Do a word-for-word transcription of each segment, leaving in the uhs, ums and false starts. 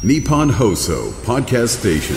Nippon Hoso Podcast Station。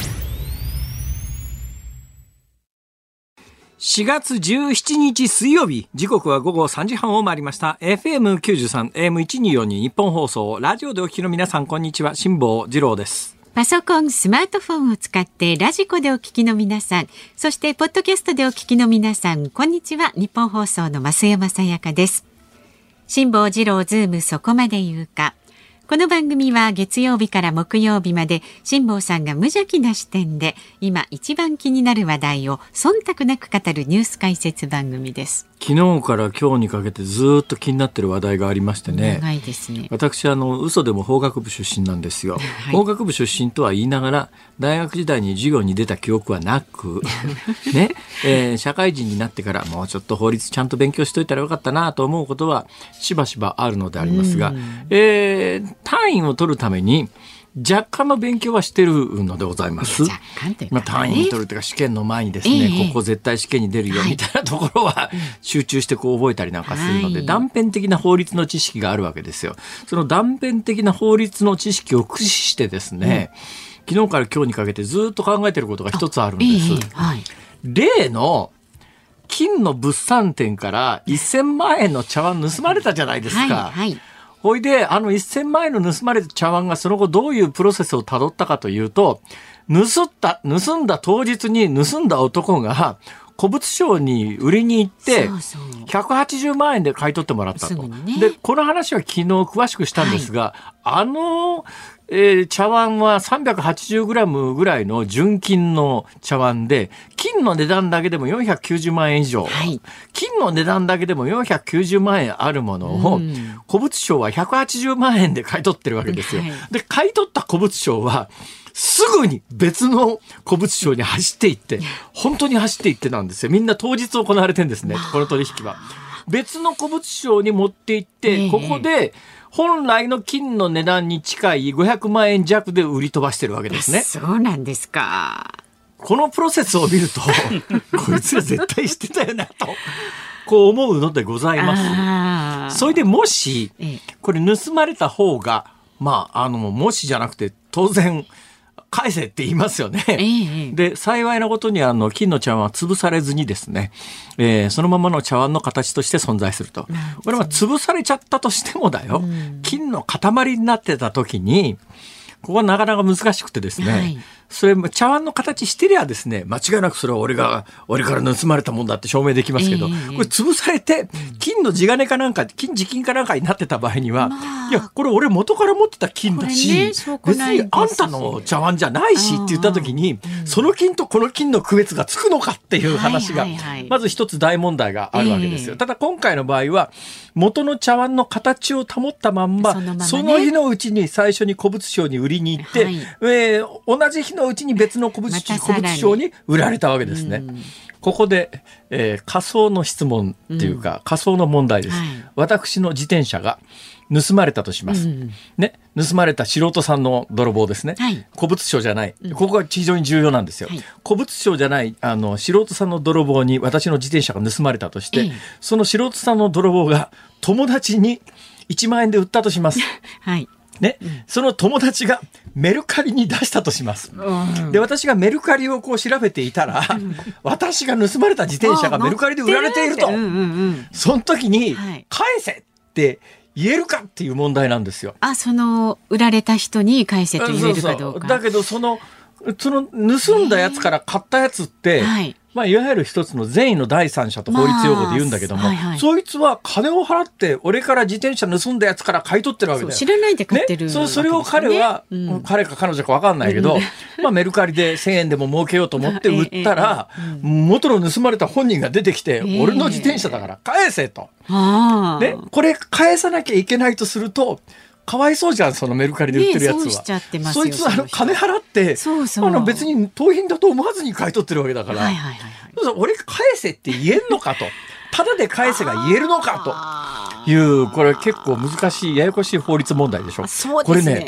しがつじゅうしちにち水曜日、時刻は午後さんじはんを回りました。 エフエムきゅうじゅうさん エーエムせんにひゃくよんじゅうに 日本放送、ラジオでお聞きの皆さん、こんにちは。辛坊治郎です。 パソコン、スマートフォンを使ってラジコでお聞きの皆さん、そしてポッドキャストでお聞きの皆さん、こんにちは。日本放送の増山さやかです。辛坊治郎ズームそこまで言うか。この番組は月曜日から木曜日まで辛坊さんが無邪気な視点で今一番気になる話題を忖度なく語るニュース解説番組です。 昨日から今日にかけてずっと気になっている話題がありましてね。 長いですね。 私あの嘘でも法学部出身なんですよ、はい、法学部出身とは言いながら大学時代に授業に出た記憶はなく、ねえー、社会人になってからもうちょっと法律ちゃんと勉強しといたらよかったなと思うことはしばしばあるのでありますが、えー、単位を取るために若干の勉強はしてるのでございます。 若干というか、ね、 まあ、単位を取るというか試験の前にですね、えー、ここ絶対試験に出るよみたいなところは集中してこう覚えたりなんかするので、はい、断片的な法律の知識があるわけですよ。その断片的な法律の知識を駆使してですね、うん、昨日から今日にかけてずっと考えていることが一つあるんです、えーはい、例の金の物産展からせんまんえんの茶碗盗まれたじゃないですか、はいはい。ほいであのせんまんえんの盗まれた茶碗がその後どういうプロセスをたどったかというと、盗った盗んだ当日に盗んだ男が古物商に売りに行ってひゃくはちじゅうまんえんで買い取ってもらったと、ね、でこの話は昨日詳しくしたんですが、はい、あの、えー、茶碗は さんびゃくはちじゅうグラム ぐらいの純金の茶碗で、金の値段だけでもよんひゃくきゅうじゅうまんえん以上、はい、金の値段だけでもよんひゃくきゅうじゅうまんえんあるものを、うん、古物商はひゃくはちじゅうまんえんで買い取ってるわけですよ、はい、で買い取った古物商はすぐに別の古物商に走っていって本当に走っていってなんですよ。みんな当日行われてるんですね、この取引は。別の古物商に持って行って、ここで本来の金の値段に近いごひゃくまんえん弱で売り飛ばしてるわけですね。 そうなんですか。 このプロセスを見るとこいつら絶対してたよなとこう思うのでございます。それでもしこれ盗まれた方が、まああのもしじゃなくて当然返せって言いますよね、ええ、で幸いなことにあの金の茶碗は潰されずにですね、えー、そのままの茶碗の形として存在すると。これは潰されちゃったとしてもだよ、うん、金の塊になってた時にここはなかなか難しくてですね、はい、それ茶碗の形してりゃですね、間違いなくそれは俺が俺から盗まれたもんだって証明できますけど、えー、これ潰されて金の地金かなんか金地金かなんかになってた場合には、まあ、いやこれ俺元から持ってた金だし、ね、別にあんたの茶碗じゃないしって言った時に、うん、その金とこの金の区別がつくのかっていう話が、はいはいはい、まず一つ大問題があるわけですよ、えー、ただ今回の場合は元の茶碗の形を保ったまんま、そのままね、その日のうちに最初に古物商に売りに行って、はい、えー、同じ日のうちに別の古物、ま、古物商に売られたわけですね、うん、ここで、えー、仮想の質問っていうか、うん、仮想の問題です、はい、私の自転車が盗まれたとします、うんね、盗まれた素人さんの泥棒ですね、はい、古物商じゃない、ここが非常に重要なんですよ、はい、古物商じゃないあの素人さんの泥棒に私の自転車が盗まれたとして、ええ、その素人さんの泥棒が友達にいちまんえんで売ったとします、はいね、うん、その友達がメルカリに出したとします、うん、で私がメルカリをこう調べていたら、うん、私が盗まれた自転車がメルカリで売られていると、うんうんうん、その時に、はい、返せって言えるかっていう問題なんですよ。 あ、その売られた人に返せと言えるかどうか。 そうそう、だけどそのその盗んだやつから買ったやつって、はい、まあ、いわゆる一つの善意の第三者と法律用語で言うんだけども、まあ、はいはい、そいつは金を払って俺から自転車盗んだやつから買い取ってるわけだよ。 知らないで買ってる、 ね、そ, それを彼は、うん、彼か彼女か分かんないけど、うん、まあ、メルカリでせんえんでも儲けようと思って売ったら、えーえーうん、元の盗まれた本人が出てきて、えー、俺の自転車だから返せと、でこれ返さなきゃいけないとするとかわいそうじゃん、そのメルカリで売ってるやつは、ね、そうしちゃってますよ。そいつはあの金払ってそうそう、あの別に盗品だと思わずに買い取ってるわけだから、はいはいはいはい、俺返せって言えんのかと、ただで返せが言えるのかという、これ結構難しいややこしい法律問題でしょ。 そうですね、 これね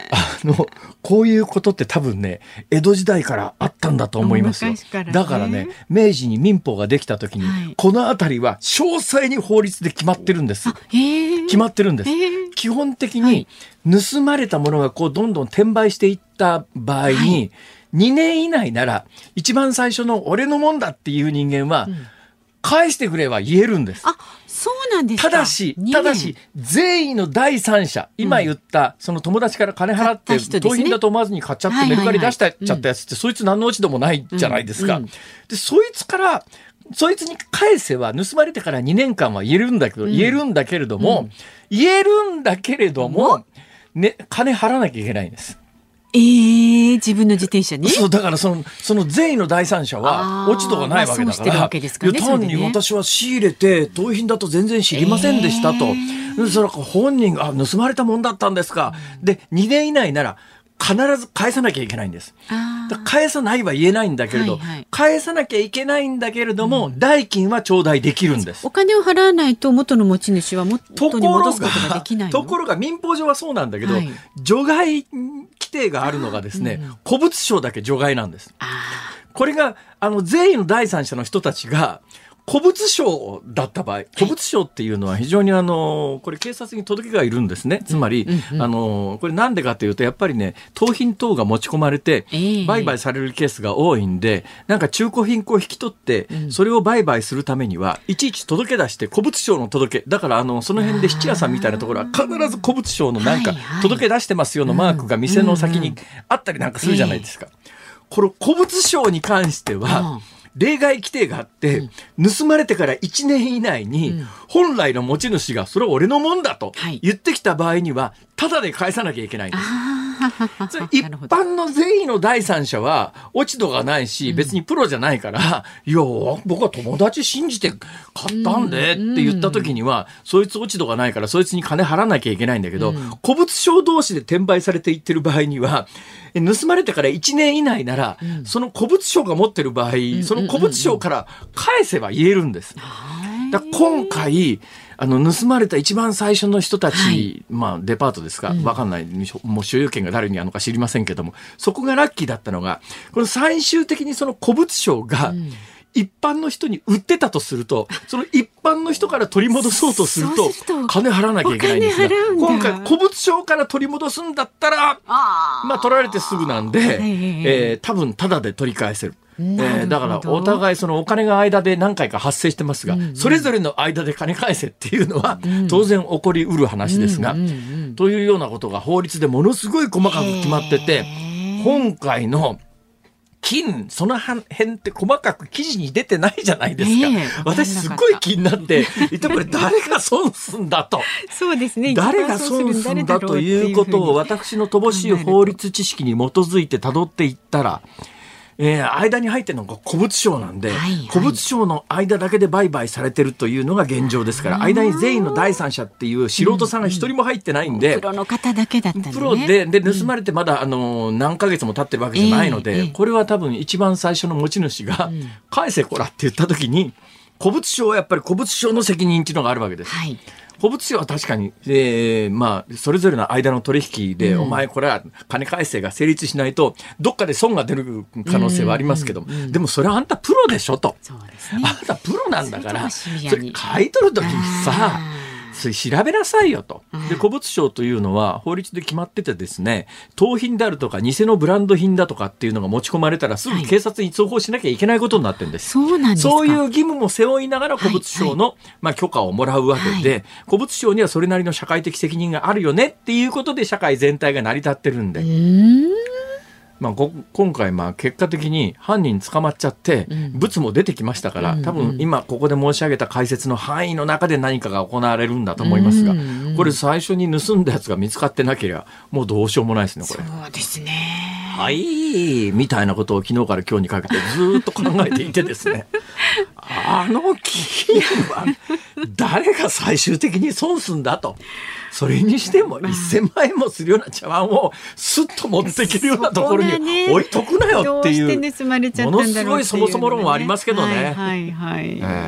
あのこういうことって多分ね江戸時代からあったんだと思いますよ。 からね、 だからね明治に民法ができた時に、はい、このあたりは詳細に法律で決まってるんです。決まってるんです。基本的に盗まれたものがこうどんどん転売していった場合に、はい、にねん以内なら一番最初の俺のもんだっていう人間は、うん、返してくれは言えるんです。 あ、そうなんですか。 ただし、ただし、善意の第三者、今言った、うん、その友達から金払って、盗品だと思わずに買っちゃって、メルカリ出しちゃったやつって、そいつ何の落ち度もないじゃないですか。うんうん、で、そいつから、そいつに返せは、盗まれてからにねんかんは言えるんだけど、うん、言えるんだけれども、うん、言えるんだけれども、ね、金払わなきゃいけないんです。 えー、自分の自転車にそうだからその、その善意の第三者は落ち度がないわけだから、まあね、いや単に私は仕入れて盗品だと全然知りませんでしたと、えー、それ本人が盗まれたもんだったんですか、うん、でにねん以内なら必ず返さなきゃいけないんです。だ返さないは言えないんだけれど、はいはい、返さなきゃいけないんだけれども、うん、代金は頂戴できるんです。 お金を払わないと元の持ち主は元に戻すことができないの。 ところが民法上はそうなんだけど、はい、除外規定があるのがですね、うん、古物商だけ除外なんです。これがあの善意の第三者の人たちが古物商だった場合、古物商っていうのは非常にあのこれ警察に届けがいるんですね。つまり、うんうん、あのこれなんでかというとやっぱりね盗品等が持ち込まれて売買されるケースが多いんで、なんか中古品を引き取ってそれを売買するためにはいちいち届け出して古物商の届けだからあのその辺で質屋さんみたいなところは必ず古物商のなんか届け出してますよのマークが店の先にあったりなんかするじゃないですか。これ古物商に関しては、例外規定があって、うん、盗まれてからいちねん以内に、うん、本来の持ち主がそれは俺のもんだと言ってきた場合には、はい、タダで返さなきゃいけないんです。一般の善意の第三者は落ち度がないし、別にプロじゃないから、うん、いや僕は友達信じて買ったんでって言った時には、そいつ落ち度がないからそいつに金払わなきゃいけないんだけど、うん、古物商同士で転売されていってる場合には盗まれてからいちねん以内なら、うん、その古物商が持ってる場合、うん、その古物商から返せば言えるんです。だから今回あの盗まれた一番最初の人たち、はい、まあデパートですか、分かんない、もう所有権が誰にあるのか知りませんけども、そこがラッキーだったのが、この最終的にその古物商が一般の人に売ってたとすると、その一般の人から取り戻そうとすると金払わなきゃいけないんですが、今回古物商から取り戻すんだったらまあ取られてすぐなんで、えー、多分タダで取り返せる。えー、だからお互いそのお金が間で何回か発生してますが、うんうん、それぞれの間で金返せっていうのは当然起こりうる話ですが、うんうんうん、というようなことが法律でものすごい細かく決まってて、今回の金その辺って細かく記事に出てないじゃないですか、えー、私すごい気になって一体これ誰が損すんだとそうですね、 誰が損すんだということを私の乏しい法律知識に基づいて辿っていったら、えー、間に入ってるのが古物商なんで、はいはい、古物商の間だけで売買されてるというのが現状ですから、間に全員の第三者っていう素人さんが一人も入ってないんで、うんうん、 プロの方だけだったんで、ね、 プロで、で盗まれてまだあの何ヶ月も経ってるわけじゃないので、えー、これは多分一番最初の持ち主が、うん、返せこらって言った時に古物商はやっぱり古物商の責任っていうのがあるわけです、はい、古物商は確かに、えーまあ、それぞれの間の取引で、うん、お前これは金返せが成立しないとどっかで損が出る可能性はありますけど、うんうんうん、でもそれはあんたプロでしょと、そうですね、あんたプロなんだからそれ買い取る時にさそれ調べなさいよと。で古物商というのは法律で決まっててですね、盗品であるとか偽のブランド品だとかっていうのが持ち込まれたらすぐ警察に通報しなきゃいけないことになってるんです、はい、そうなんですか。そういう義務も背負いながら古物商の、はいはいまあ、許可をもらうわけで、はい、古物商にはそれなりの社会的責任があるよねっていうことで社会全体が成り立ってるんで、うーんまあ、今回まあ結果的に犯人捕まっちゃって物も出てきましたから、多分今ここで申し上げた解説の範囲の中で何かが行われるんだと思いますが、これ最初に盗んだやつが見つかってなければもうどうしようもないですねこれ。 そうですね、 はいみたいなことを昨日から今日にかけてずっと考えていてですねあの金は誰が最終的に損すんだと。それにしてもせんまんえんもするような茶碗をスッと持ってきるようなところに置いとくなよっていう、ものすごいそもそも論はありますけどね。はいはいはい、えー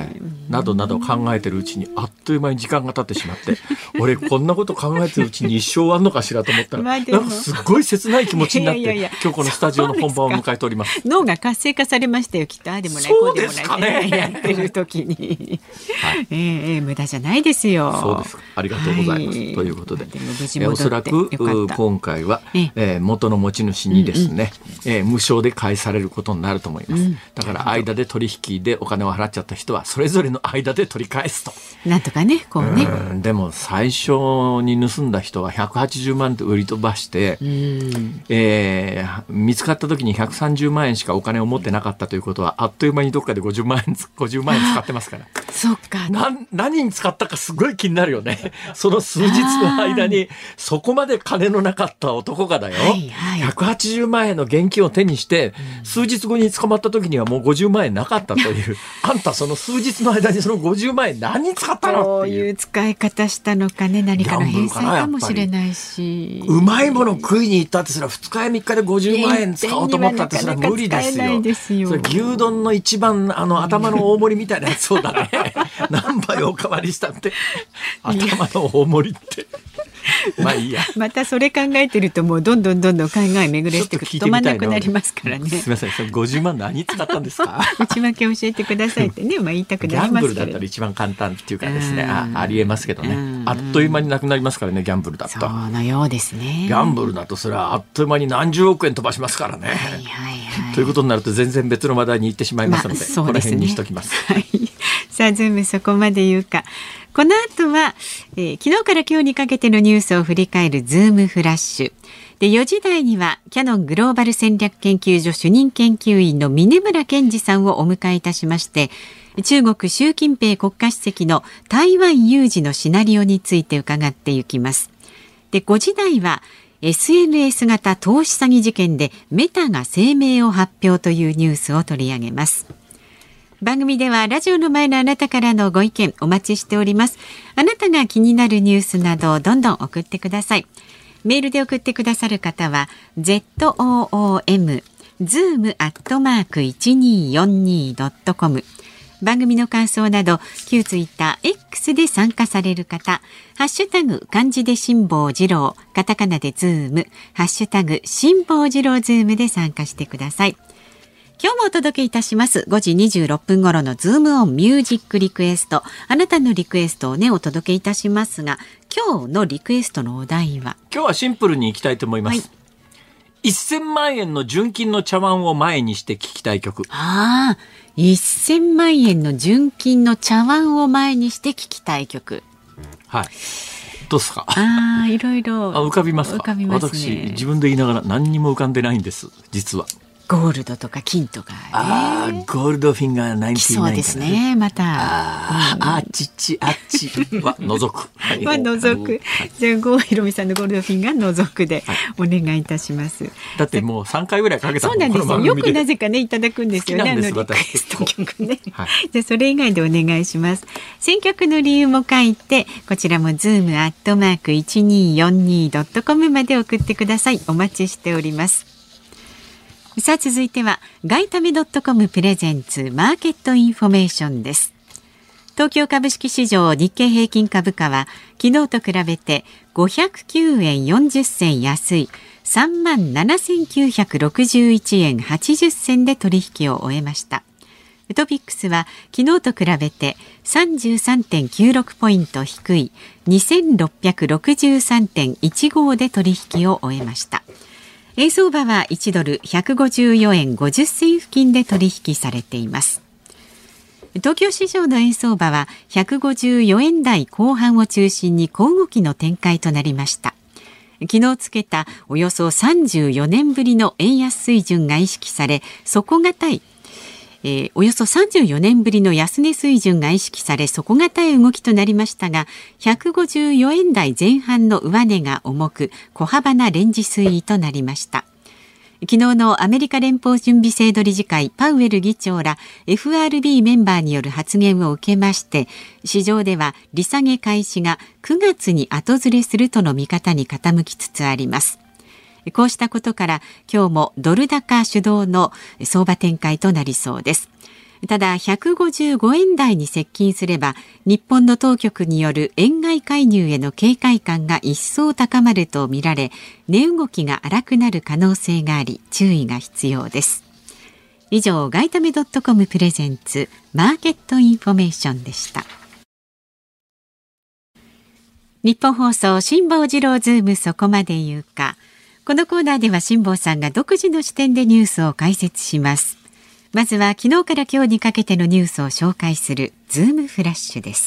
などなど考えてるうちにあっという間に時間が経ってしまって俺こんなこと考えてるうちに一生終わるのかしらと思ったらなんかすっごい切ない気持ちになっていやいやいや今日このスタジオの本番を迎えております。 脳が活性化されましたよきっと。あでもないこうでもない、ね、 そうですかねやってる時に、はいえーえー、無駄じゃないですよ。 そうですありがとうございます、はい、ということで、でも無事戻っておそらく今回は、ええー、元の持ち主にですね、うんうんえー、無償で返されることになると思います、うん、だから間で取引でお金を払っちゃった人はそれぞれの間で取り返すとなんとかねこうねうんでも最初に盗んだ人はひゃくはちじゅうまんって売り飛ばして、うんえー、見つかった時にひゃくさんじゅうまんえんしかお金を持ってなかったということはあっという間にどっかでごじゅうまんえん、ごじゅうまんえん使ってますからそっかな何に使ったかすごい気になるよねその数日の間にそこまで金のなかった男がだよ、はいはい、ひゃくはちじゅうまんえんの現金を手にして、うん、数日後に捕まった時にはもうごじゅうまんえんなかったというあんたその数日の間にそのごじゅうまんえん何に使ったのどういう使い方したのかね何かの返済かもしれないしうまいもの食いに行ったってすらふつかやみっかでごじゅうまんえん使おうと思ったってすら無理ですよ。 ですよそれ牛丼の一番あの頭の大盛りみたいなやつそうだね何杯おかわりしたって頭の大盛りってまあいいやまたそれ考えてるともうどんどんどんどん考え巡らしていくと止まんなくなりますからね。 すみませんそれごじゅうまん何使ったんですか内訳教えてくださいってね、まあ、言いたくなりますけどギャンブルだったら一番簡単っていうかですね あ, ありえますけどねあっという間になくなりますからねギャンブルだとそうのようですね。 ギャンブルだとそれはあっという間に何十億円飛ばしますからね、はいはいはい、ということになると全然別の話題に行ってしまいますので、まあそうですね、この辺にしときます、 はい、さあズームそこまで言うか。この後は、えー、昨日から今日にかけてのニュースを振り返るズームフラッシュでよじ台にはキヤノングローバル戦略研究所主任研究員の峯村健二さんをお迎えいたしまして中国習近平国家主席の台湾有事のシナリオについて伺っていきます。でごじ台は エスエヌエス 型投資詐欺事件でメタが声明を発表というニュースを取り上げます。番組ではラジオの前のあなたからのご意見お待ちしております。あなたが気になるニュースなどどんどん送ってください。メールで送ってくださる方は ズーム ズーム アットマーク いちにーよんにー ドットコム 番組の感想など旧ツイッター X で参加される方ハッシュタグ漢字で辛坊治郎カタカナでズームハッシュタグ辛坊治郎ズームで参加してください。今日もお届けいたしますごじにじゅうろっぷん頃のズームオンミュージックリクエストあなたのリクエストをねお届けいたしますが今日のリクエストのお題は今日はシンプルにいきたいと思います、はい、せんまんえんの純金の茶碗を前にして聞きたい曲。 ああせんまんえんの純金の茶碗を前にして聞きたい曲はいどうですか。 あいろいろあ浮かびますか。 浮かびますね。 私自分で言いながら何にも浮かんでないんです実は。 ゴールドとか金とか、ね、 あゴールドフィンガーナインティナインそうですねまたあ、うん、あちっちあっちは除くは除くじゃあ郷ひろみさんのゴールドフィンガー除くでお願いいたします、はい、 だってもうさんかいぐらいかけたもん。 そうなんですよよくなぜかねいただくんですよねあのリクエスト曲ね、はい、じゃあそれ以外でお願いします。選曲の理由も書いてこちらもズームアットマーク いちにーよんにー ドットコム まで送ってください。お待ちしております。さあ続いてはガイタメ .com プレゼンツマーケットインフォメーションです。東京株式市場日経平均株価は昨日と比べてごひゃくきゅうえんよんじゅっせん安い さんまんななせんきゅうひゃくろくじゅういちえんはちじゅっせんで取引を終えました。トピックスは昨日と比べて さんじゅうさんてんきゅうろく ポイント低い にせんろっぴゃくろくじゅうさんてんいちご で取引を終えました。円相場はいちドルひゃくごじゅうよえんごじゅっせん付近で取引されています。東京市場の円相場はひゃくごじゅうよえん台後半を中心に小動きの展開となりました。昨日つけたおよそさんじゅうよねんぶりの円安水準が意識され底堅いえー、およそさんじゅうよねんぶりの安値水準が意識され底堅い動きとなりましたがひゃくごじゅうよえん台前半の上値が重く小幅なレンジ推移となりました。昨日のアメリカ連邦準備制度理事会パウエル議長ら エフアールビー メンバーによる発言を受けまして市場では利下げ開始がくがつに後ずれするとの見方に傾きつつあります。こうしたことから今日もドル高主導の相場展開となりそうです。 ただひゃくごじゅうごえん台に接近すれば日本の当局による円買い介入への警戒感が一層高まるとみられ、値動きが荒くなる可能性があり注意が必要です。以上、外為ドットコムプレゼンツマーケットインフォメーションでした。日本放送辛坊治郎ズームそこまで言うか。このコーナーでは辛坊さんが独自の視点でニュースを解説します。まずは昨日から今日にかけてのニュースを紹介するズームフラッシュです。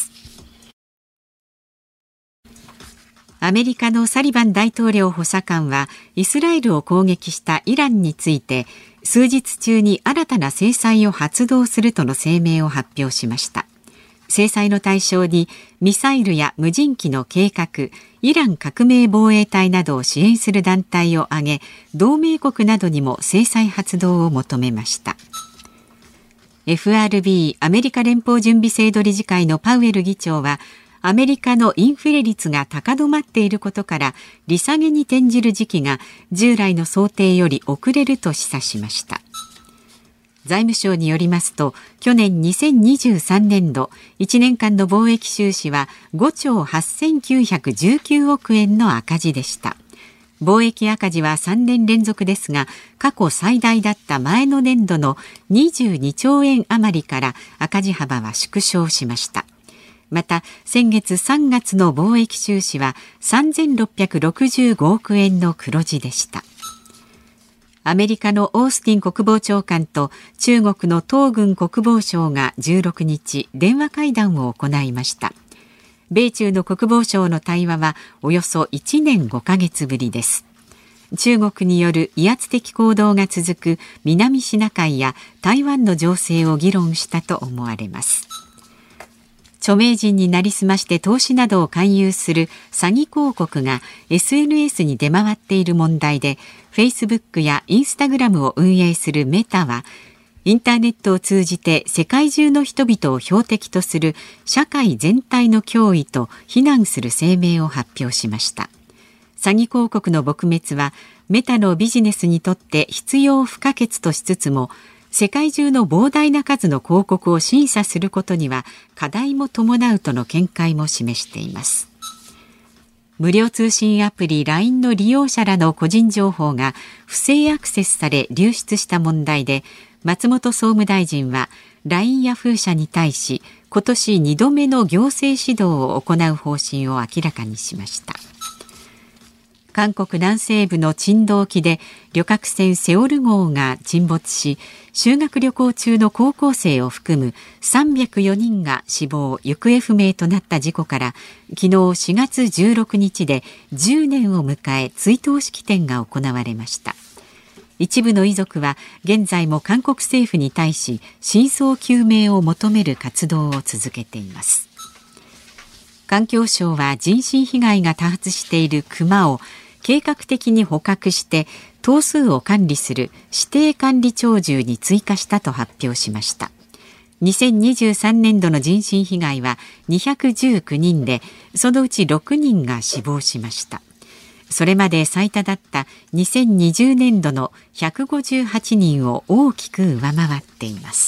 アメリカのサリバン大統領補佐官はイスラエルを攻撃したイランについて数日中に新たな制裁を発動するとの声明を発表しました。制裁の対象にミサイルや無人機の計画、イラン革命防衛隊などを支援する団体を挙げ、同盟国などにも制裁発動を求めました。エフアールビー アメリカ連邦準備制度理事会のパウエル議長は、アメリカのインフレ率が高止まっていることから利下げに転じる時期が従来の想定より遅れると示唆しました。財務省によりますと、去年にせんにじゅうさんねんどいちねんかんの貿易収支はごちょうはっせんきゅうひゃくじゅうきゅうおくえんの赤字でした。貿易赤字はさんねん連続ですが、過去最大だった前の年度のにじゅうにちょうえん余りから赤字幅は縮小しました。また先月さんがつの貿易収支はさんぜんろっぴゃくろくじゅうごおくえんの黒字でした。アメリカのオースティン国防長官と中国の東軍国防相がじゅうろくにち電話会談を行いました。米中の国防相の対話はおよそいちねんごかげつぶりです。中国による威圧的行動が続く南シナ海や台湾の情勢を議論したと思われます。著名人になりすまして投資などを勧誘する詐欺広告が エスエヌエス に出回っている問題で、Facebook や Instagram を運営するメタは、インターネットを通じて世界中の人々を標的とする社会全体の脅威と非難する声明を発表しました。詐欺広告の撲滅はメタのビジネスにとって必要不可欠としつつも、世界中の膨大な数の広告を審査することには課題も伴うとの見解も示しています。無料通信アプリ ライン の利用者らの個人情報が不正アクセスされ流出した問題で、松本総務大臣は ライン ヤフー社に対し今年にどめの行政指導を行う方針を明らかにしました。韓国南西部のチンド沖で旅客船セオル号が沈没し、修学旅行中の高校生を含むさんびゃくよにんが死亡・行方不明となった事故から昨日しがつじゅうろくにちでじゅうねんを迎え、追悼式典が行われました。一部の遺族は現在も韓国政府に対し真相究明を求める活動を続けています。環境省は人身被害が多発しているクマを計画的に捕獲して頭数を管理する指定管理鳥獣に追加したと発表しました。にせんにじゅうさんねんどの人身被害はにひゃくじゅうきゅうにんで、そのうちろくにんが死亡しました。それまで最多だったにせんにじゅうねんどのひゃくごじゅうはちにんを大きく上回っています。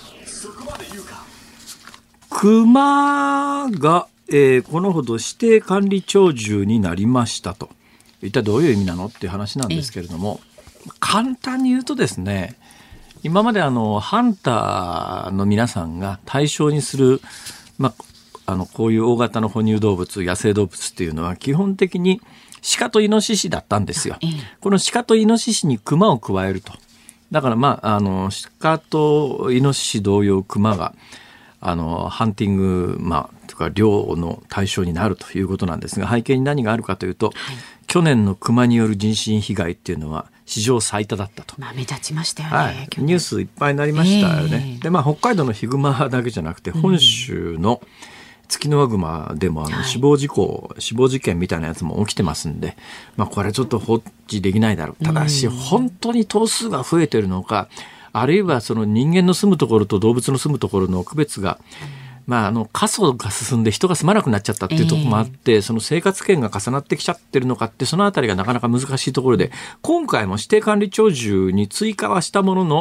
クマが、えー、このほど指定管理鳥獣になりましたと、一体どういう意味なのっていう話なんですけれども、簡単に言うとですね、今まであのハンターの皆さんが対象にする、まあ、あのこういう大型の哺乳動物、野生動物っていうのは基本的に鹿とイノシシだったんですよ。この鹿とイノシシにクマを加えると。だからまあ、あの鹿とイノシシ同様クマがあのハンティング、まあ、とか猟の対象になるということなんですが、背景に何があるかというと、はい、去年のクマによる人身被害っていうのは史上最多だったと。 まあ、目立ちましたよね、 はい、ニュースいっぱいになりましたよね、えーでまあ、北海道のヒグマだけじゃなくて本州のツキノワグマでもあの死亡事故、はい、死亡事件みたいなやつも起きてますんで、まあ、これちょっと放置できないだろう。ただし本当に頭数が増えてるのか、あるいはその人間の住むところと動物の住むところの区別が、まあ、あの過疎が進んで人が住まなくなっちゃったっていうところもあって、えー、その生活圏が重なってきちゃってるのかって、そのあたりがなかなか難しいところで、今回も指定管理鳥獣に追加はしたものの、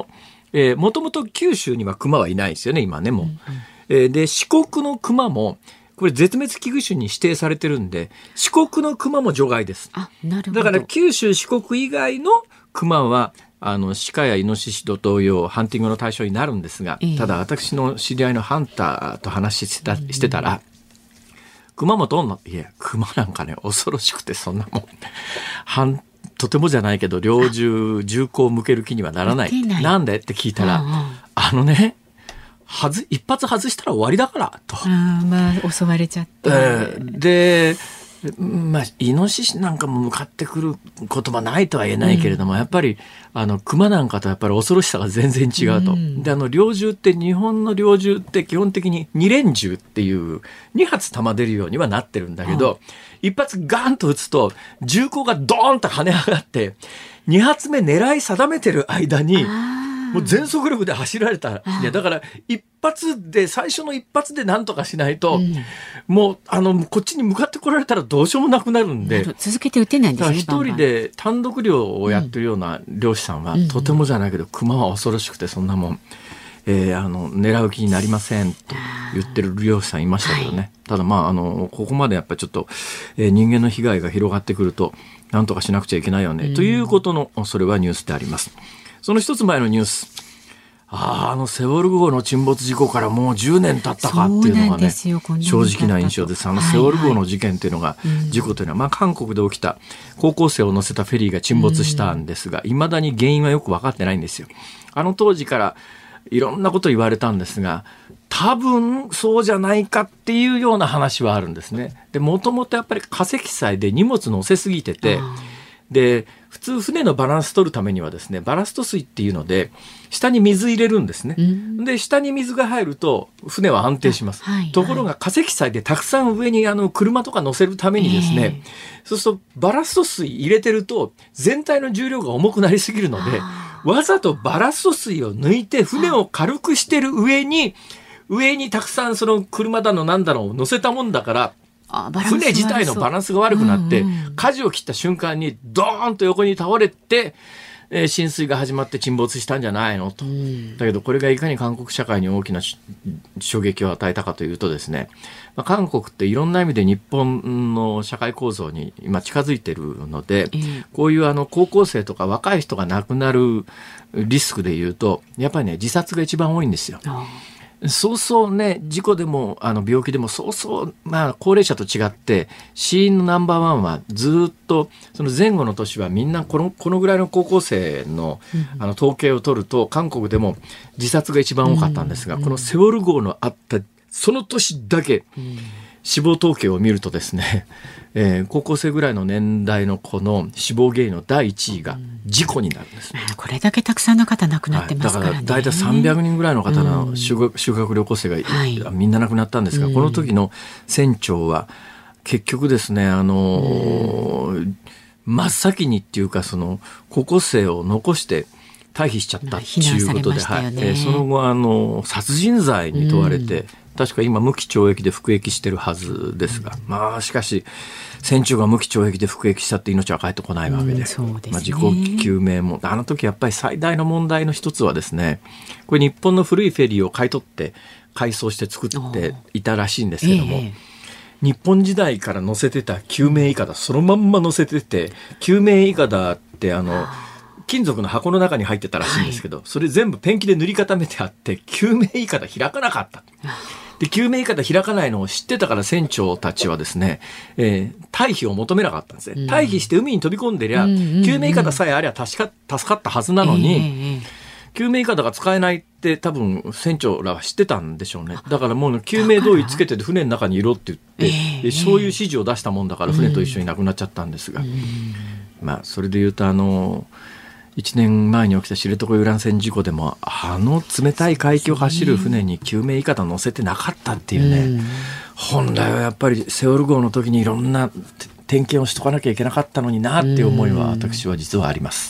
えー、もともと九州には熊はいないですよね今ねもう、うんうん、えー、で四国の熊もこれ絶滅危惧種に指定されてるんで四国の熊も除外です。 あ、なるほど。 だから九州四国以外の熊はあの鹿やイノシシと同様ハンティングの対象になるんですが、えー、ただ私の知り合いのハンターと話してた、してたら、うん、熊もどんないや熊なんかね恐ろしくてそんなもんハンとてもじゃないけど猟銃銃口を向ける気にはならない。ないなんでって聞いたら、うんうん、あのねはず一発外したら終わりだからと。 あ、まあ、襲われちゃって、 えー、で、まあ、イノシシなんかも向かってくることはないとは言えないけれども、うん、やっぱりあの熊なんかとやっぱり恐ろしさが全然違うと、うん、であの猟銃って日本の猟銃って基本的にに連銃っていうに発弾出るようにはなってるんだけど、うん、一発ガーンと撃つと銃口がドーンと跳ね上がってに発目狙い定めてる間にもう全速力で走られた。いやだから一発で最初の一発で何とかしないと、うん、もうあのこっちに向かってこられたらどうしようもなくなるんで続けて撃てないんですね。 一人で単独猟をやってるような猟師さんは、うん、とてもじゃないけど熊は恐ろしくてそんなもん、えー、あの狙う気になりませんと言ってる猟師さんいましたけどね、はい、ただまああのここまでやっぱりちょっと、えー、人間の被害が広がってくると何とかしなくちゃいけないよね、うん、ということのそれはニュースであります。その一つ前のニュース、ああ、あのセウォル号の沈没事故からもうじゅうねん経ったかっていうのがね正直な印象です。あのセウォル号の事件というのが、はいはい、事故というのは、まあ、韓国で起きた高校生を乗せたフェリーが沈没したんですが、いまだに原因はよく分かってないんですよ。あの当時からいろんなこと言われたんですが、多分そうじゃないかっていうような話はあるんですね。で、もともとやっぱり化石採で荷物乗せすぎてて、で普通船のバランス取るためにはですねバラスト水っていうので下に水入れるんですね、うん、で下に水が入ると船は安定します、はいはい、ところが化石採でたくさん上にあの車とか乗せるためにですね、えー、そうするとバラスト水入れてると全体の重量が重くなりすぎるのでわざとバラスト水を抜いて船を軽くしてる上に上にたくさんその車だのなんだのを乗せたもんだから船自体のバランスが悪くなって、うんうん、舵を切った瞬間にドーンと横に倒れて、えー、浸水が始まって沈没したんじゃないのと、うん、だけどこれがいかに韓国社会に大きな衝撃を与えたかというとですね、まあ、韓国っていろんな意味で日本の社会構造に今近づいているので、うん、こういうあの高校生とか若い人が亡くなるリスクでいうとやっぱりね自殺が一番多いんですよ。そうそうね事故でもあの病気でもそうそうまあ高齢者と違って死因のナンバーワンはずっとその前後の年はみんなこのこのぐらいの高校生のあの統計を取ると韓国でも自殺が一番多かったんですが、このセウォル号のあったその年だけ死亡統計を見るとですね、えー、高校生ぐらいの年代の子の死亡原因のだいいちいが事故になるんです、ね、 これだけたくさんの方亡くなってますからね、 はい、だからだいたいさんびゃくにんぐらいの方の修学、修学旅行生が、はい、みんな亡くなったんですが、この時の船長は結局ですねあのー、真っ先にっていうかその高校生を残して退避しちゃったっていうことで、はい、えー、その後あの殺人罪に問われて、うん、確か今無期懲役で服役してるはずですが、うん、まあしかし船長が無期懲役で服役したって命は返ってこないわけで、うん、そうですね、まあ、事故究明もあの時やっぱり最大の問題の一つはですね、これ日本の古いフェリーを買い取って改装して作っていたらしいんですけども、ええ、日本時代から載せてた救命いかだそのまんま載せてて、救命いかだってあの金属の箱の中に入ってたらしいんですけど、はい、それ全部ペンキで塗り固めてあって救命いかだ開かなかった。で救命いかだ開かないのを知ってたから船長たちはですね、えー、退避を求めなかったんですね、うん、退避して海に飛び込んでりゃ、うんうんうん、救命いかださえありゃ助か、助かったはずなのに、えー、救命いかだが使えないって多分船長らは知ってたんでしょうね。だからもう救命胴衣つけてて船の中にいろって言って、えー、そういう指示を出したもんだから船と一緒に亡くなっちゃったんですが、うん、まあそれで言うとあのいちねんまえに起きた知床遊覧船事故でもあの冷たい海域を走る船に救命いかだ乗せてなかったっていうね、うん、本来はやっぱりセウォル号の時にいろんな点検をしとかなきゃいけなかったのになっていう思いは私は実はあります。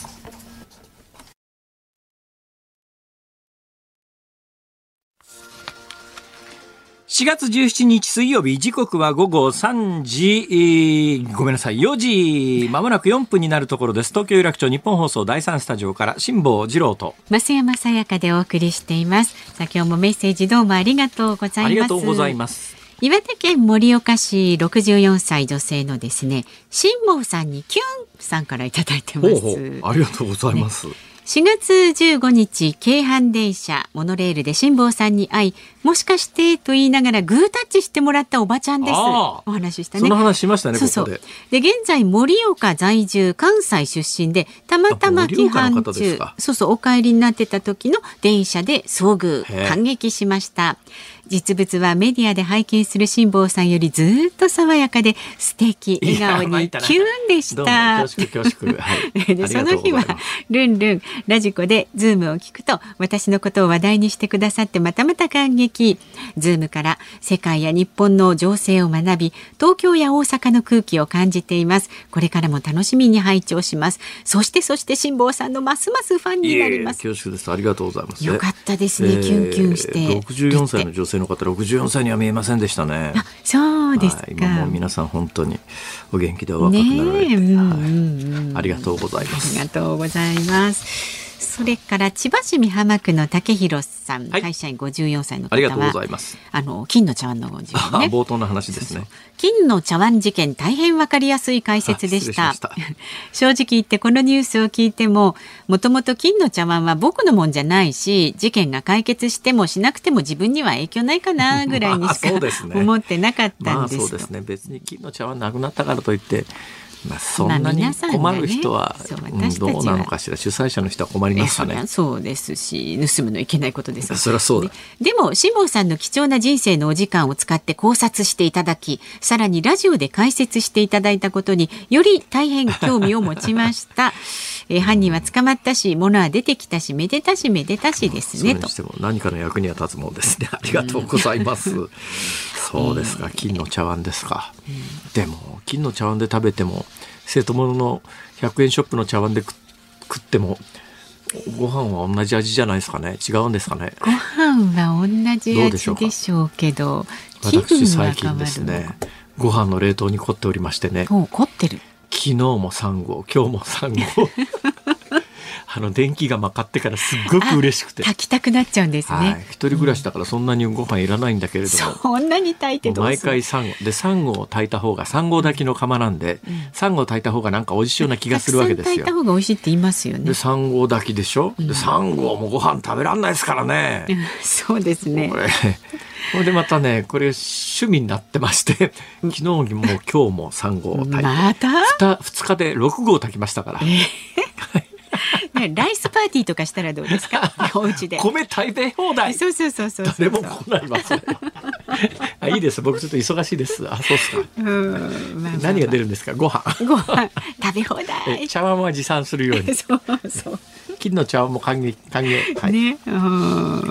しがつじゅうしちにち水曜日、時刻は午後さんじ、えー、ごめんなさい、よじまもなくよんぷんになるところです。東京有楽町日本放送だいさんスタジオから辛坊治郎と増山さやかでお送りしています。さあ今日もメッセージどうもありがとうございます。 ありがとうございます。 岩手県盛岡市ろくじゅうよんさい女性のですね、辛坊さんにキュンさんからいただいてます。 ほうほう、ありがとうございます、ね。 しがつじゅうごにち京阪電車モノレールで辛坊さんに会い、もしかしてと言いながらグータッチしてもらったおばちゃんです。お話ししたね。 その話しましたね。 そうそう、 ここで。で現在盛岡在住、関西出身でたまたま京阪中そうそうお帰りになってた時の電車で遭遇、感激しました。実物はメディアで拝見する辛坊さんよりずっと爽やかで素敵、笑顔にキュンでした。 恐縮恐縮、はい、 でその日はルンルンラジコでズームを聞くと私のことを話題にしてくださってまたまた感激。ズームから世界や日本の情勢を学び、東京や大阪の空気を感じています。これからも楽しみに拝聴します。そしてそして辛坊さんのますますファンになります。 恐縮です。ありがとうございます。 よかったですね、えー、キュンキュンしてろくじゅうよんさいの女性の方、ろくじゅうよんさいには見えませんでしたね。 あ、そうですか。 はい、今もう皆さん本当にお元気でお若くなられて、ね、うんうんうん、ありがとうございます。 ありがとうございます。それから千葉市美浜区の竹広さん、はい、会社員ごじゅうよんさいの方は、 ありがとうございます。 あの金の茶碗の事件ね、 冒頭の話ですね。そうそう、 金の茶碗事件、大変わかりやすい解説でした。した正直言ってこのニュースを聞いても、もともと金の茶碗は僕のもんじゃないし、事件が解決してもしなくても自分には影響ないかなぐらいにしか思ってなかったんです。 まあそうですね。別に金の茶碗なくなったからといってまあ、そんなに困る人は、まあね、うん、どうなのかしら。主催者の人は困りますかね。 そうですし、盗むのいけないことです。 そりゃそうだ。 でも辛坊さんの貴重な人生のお時間を使って考察していただき、さらにラジオで解説していただいたことにより大変興味を持ちましたえー、犯人は捕まったし、物は出てきたし、めでたしめでたしですね。 それにしても何かの役には立つものですね。ありがとうございます、うん、そうですか、金の茶碗ですか、うん、でも金の茶碗で食べても、生徒物のひゃくえんショップの茶碗で食ってもご飯は同じ味じゃないですかね。違うんですかね。 ご飯は同じ味でしょうけど、 私最近ですね、ご飯の冷凍に凝っておりましてね。 凝ってる。 昨日もさんごう、今日もさんごうあの電気がまかってからすっごく嬉しくて炊きたくなっちゃうんですね、はい、 一人暮らしだからそんなにご飯いらないんだけれども、 うん、そんなに炊いてどうする。 毎回さんごうでさんごうを炊いた方がさんごう炊きの釜なんで、うん、さんごう炊いた方がなんか美味しいような気がするわけですよ。 たくさん炊いた方が美味しいって言いますよね。 でさんごう炊きでしょ、うん、でさんごうもご飯食べらんないですからね、 うん、そうですね。 これこれでまたね、これ趣味になってまして、昨日も今日もさんごうを炊いて、 またふつかでろくごう炊きましたから、えーね、ライスパーティーとかしたらどうですかお家で米食べ放題。 そうそうそうそう、 誰も来ないわそれあ、いいです、僕ちょっと忙しいです。あ、そうですか。うん、まあまあまあ、何が出るんですか。ご飯ご飯食べ放題。 茶碗は持参するようにそうそう、 金の茶碗も歓迎歓迎、はい、ね、うん、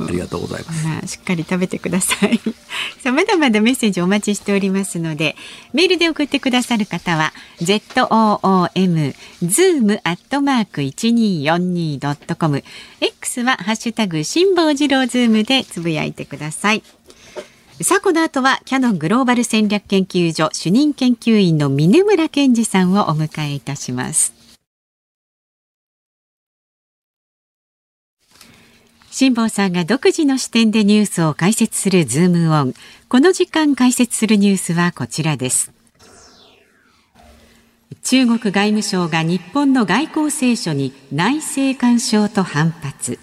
ありがとうございます、 まあ、しっかり食べてくださいさあ、まだまだメッセージお待ちしておりますので、メールで送ってくださる方は ズーム ズーム アットマーク いちにーよんにー ドットコム、 X はハッシュタグ辛坊治郎ズームでつぶやいてください。さあ、この後はキヤノングローバル戦略研究所主任研究員の峯村健二さんをお迎えいたします。辛坊さんが独自の視点でニュースを解説するズームオン。この時間解説するニュースはこちらです。中国外務省が日本の外交青書に内政干渉と反発。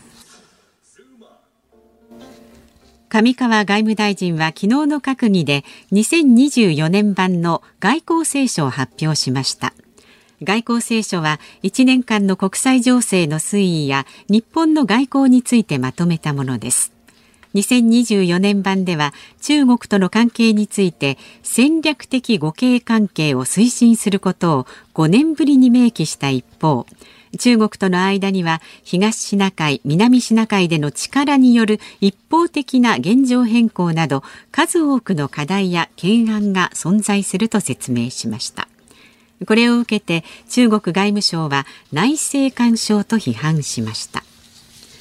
上川外務大臣は昨日の閣議でにせんにじゅうよねん版の外交青書を発表しました。外交青書はいちねんかんの国際情勢の推移や日本の外交についてまとめたものです。にせんにじゅうよねん版では中国との関係について戦略的互恵関係を推進することをごねんぶりに明記した一方、中国との間には東シナ海、南シナ海での力による一方的な現状変更など数多くの課題や懸案が存在すると説明しました。これを受けて中国外務省は内政干渉と批判しました。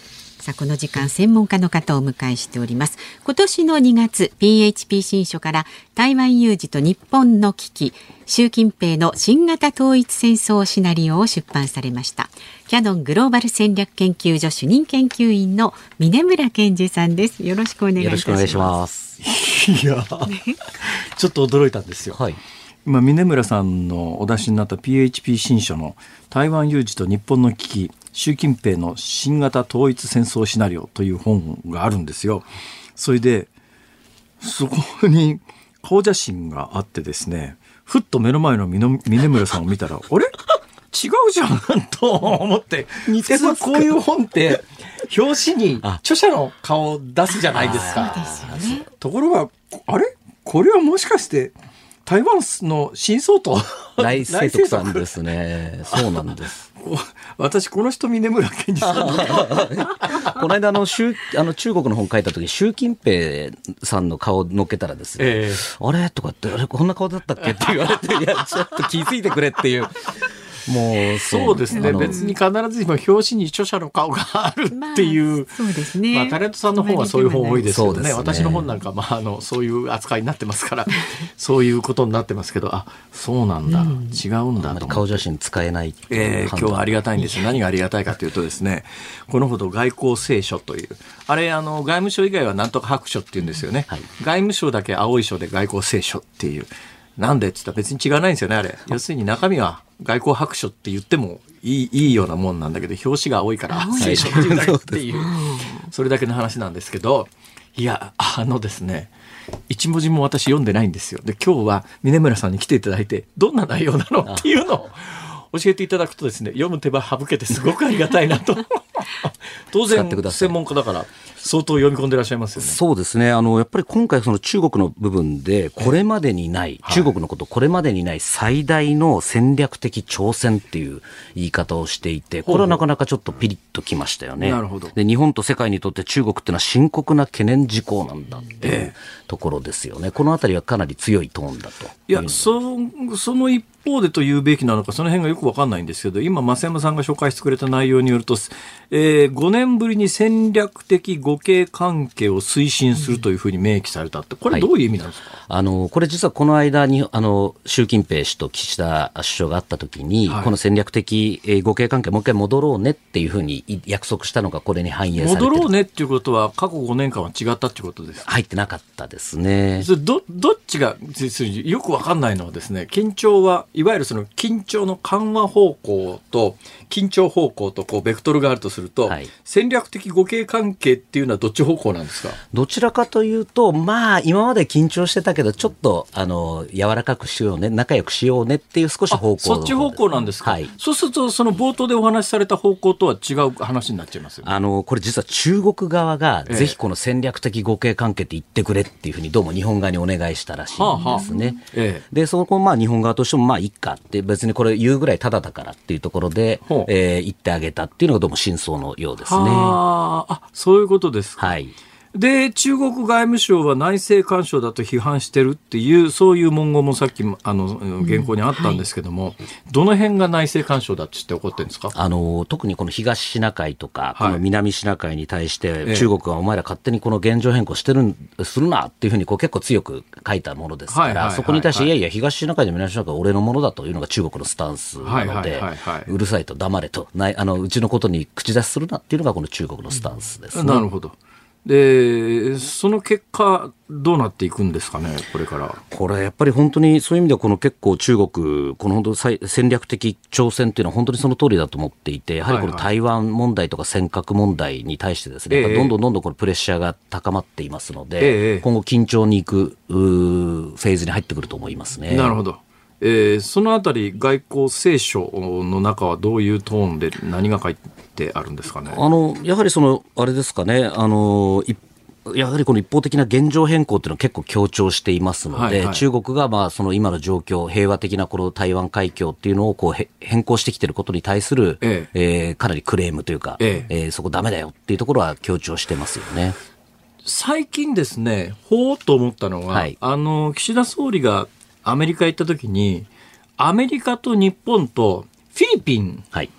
さあこの時間専門家の方をお迎えしております。今年のにがつ ピーエイチピー 新書から台湾有事と日本の危機、習近平の新型統一戦争シナリオを出版されました。キヤノングローバル戦略研究所主任研究員の峯村健二さんです。よろしくお願いいたします。 よろしくお願いします。 いやちょっと驚いたんですよ、はい、今峯村さんのお出しになった ピーエイチピー 新書の台湾有事と日本の危機、習近平の新型統一戦争シナリオという本があるんですよ。それでそこに顔写真があってですね、ふっと目の前の峯村さんを見たらあれ違うじゃんと思って、似てますか？こういう本って表紙に著者の顔を出すじゃないですか。そうですよね。ところがあれこれはもしかして台湾の新総統来清徳さんですね。そうなんです。 私この人峯村健二さんこの間の習あの中国の本書いた時、習近平さんの顔を乗っけたらですね、えー、あれとかってあれこんな顔だったっけって言われていやちょっと気づいてくれっていう。もうそうですね、別に必ずしも表紙に著者の顔があるっていう、まあ、 そうですね、 まあ、タレントさんの本はそういう本多いですけど ね, ね私の本なんか、まあ、あのそういう扱いになってますからそういうことになってますけど、あそうなんだ、うん、違うんだと。 顔写真使えない、 えー、今日はありがたいんですよ。何がありがたいかというとですね、このほど外交青書というあれあの外務省以外はなんとか白書っていうんですよね、はい、外務省だけ青い書で外交青書っていう。なんでって言ったら別に違わないんですよねあれ。要するに中身は外交白書って言ってもいい、いいようなもんなんだけど、表紙が青いから青書っていうだけっていうそれだけの話なんですけど、いやあのですね一文字も私読んでないんですよ。で今日は峯村さんに来ていただいてどんな内容なのっていうのを教えていただくとですね、読む手間省けてすごくありがたいなと当然専門家だから相当読み込んでらっしゃいますよね。 そうですね、あのやっぱり今回その中国の部分でこれまでにない、中国のことこれまでにない最大の戦略的挑戦っていう言い方をしていて、これはなかなかちょっとピリッときましたよね。 なるほど。 で日本と世界にとって中国っていうのは深刻な懸念事項なんだっていうところですよね。このあたりはかなり強いトーンだと。 いや そ, その一方でというべきなのかその辺がよく分かんないんですけど、今増山さんが紹介してくれた内容によると、えー、ごねんぶりに戦略的互恵関係を推進するというふうに明記されたって、これどういう意味なんですか？はい、 あのこれ実はこの間にあの習近平氏と岸田首相が会った時に、はい、この戦略的互恵関係もう一回戻ろうねっていうふうに約束したのがこれに反映されてる。 戻ろうねっていうことは過去ごねんかんは違ったっていうことですか？ 入ってなかったですね。 それ ど, どっちがよく分かんないのはですね、緊張はいわゆるその緊張の緩和方向と緊張方向とこうベクトルがあるとすると、はい、戦略的互恵関係っていうのはどっち方向なんですか？ どちらかというと、まあ今まで緊張してたけどちょっとあの柔らかくしようね、仲良くしようねっていう少し方向。 そっち方向なんですか？はい、そうするとその冒頭でお話しされた方向とは違う話になっちゃいますよね。 あのこれ実は中国側がぜひこの戦略的互恵関係って言ってくれっていうふうにどうも日本側にお願いしたらしいんですね。はあはあええ、でそこまあ日本側としてもまあいっかって別にこれ言うぐらいタダだからっていうところで、えー、言ってあげたっていうのがどうも真相のようですね。 はあ、そういうことですか。 はい。 で中国外務省は内政干渉だと批判してるっていうそういう文言もさっきあの原稿にあったんですけども、うんはい、どの辺が内政干渉だって言って怒ってるんですか？ あの特にこの東シナ海とか、はい、この南シナ海に対して中国はお前ら勝手にこの現状変更してるするなっていうふうにこう結構強く書いたものですから、はいはいはいはい、そこに対していやいや東シナ海で南シナ海は俺のものだというのが中国のスタンスなので、はいはいはいはい、うるさいと黙れとないあのうちのことに口出しするなっていうのがこの中国のスタンスですね。 なるほど。でその結果どうなっていくんですかねこれから。 これやっぱり本当にそういう意味ではこの結構中国この本当戦略的挑戦というのは本当にその通りだと思っていて、やはりこの台湾問題とか尖閣問題に対してですね、はいはい、どんどんどんどんこのプレッシャーが高まっていますので、ええ、今後緊張に行くフェーズに入ってくると思いますね。 なるほど。えー、そのあたり外交青書の中はどういうトーンで何が書いてあるんですかね。 あのやはりそのあれですかね、あのやはりこの一方的な現状変更というのは結構強調していますので、はいはい、中国がまあその今の状況平和的なこの台湾海峡っていうのをこう変更してきていることに対する、えええー、かなりクレームというか、えええー、そこダメだよっていうところは強調してますよね。 最近ですねほーっと思ったのは、はい、あの岸田総理がアメリカ行った時にアメリカと日本とフィリピン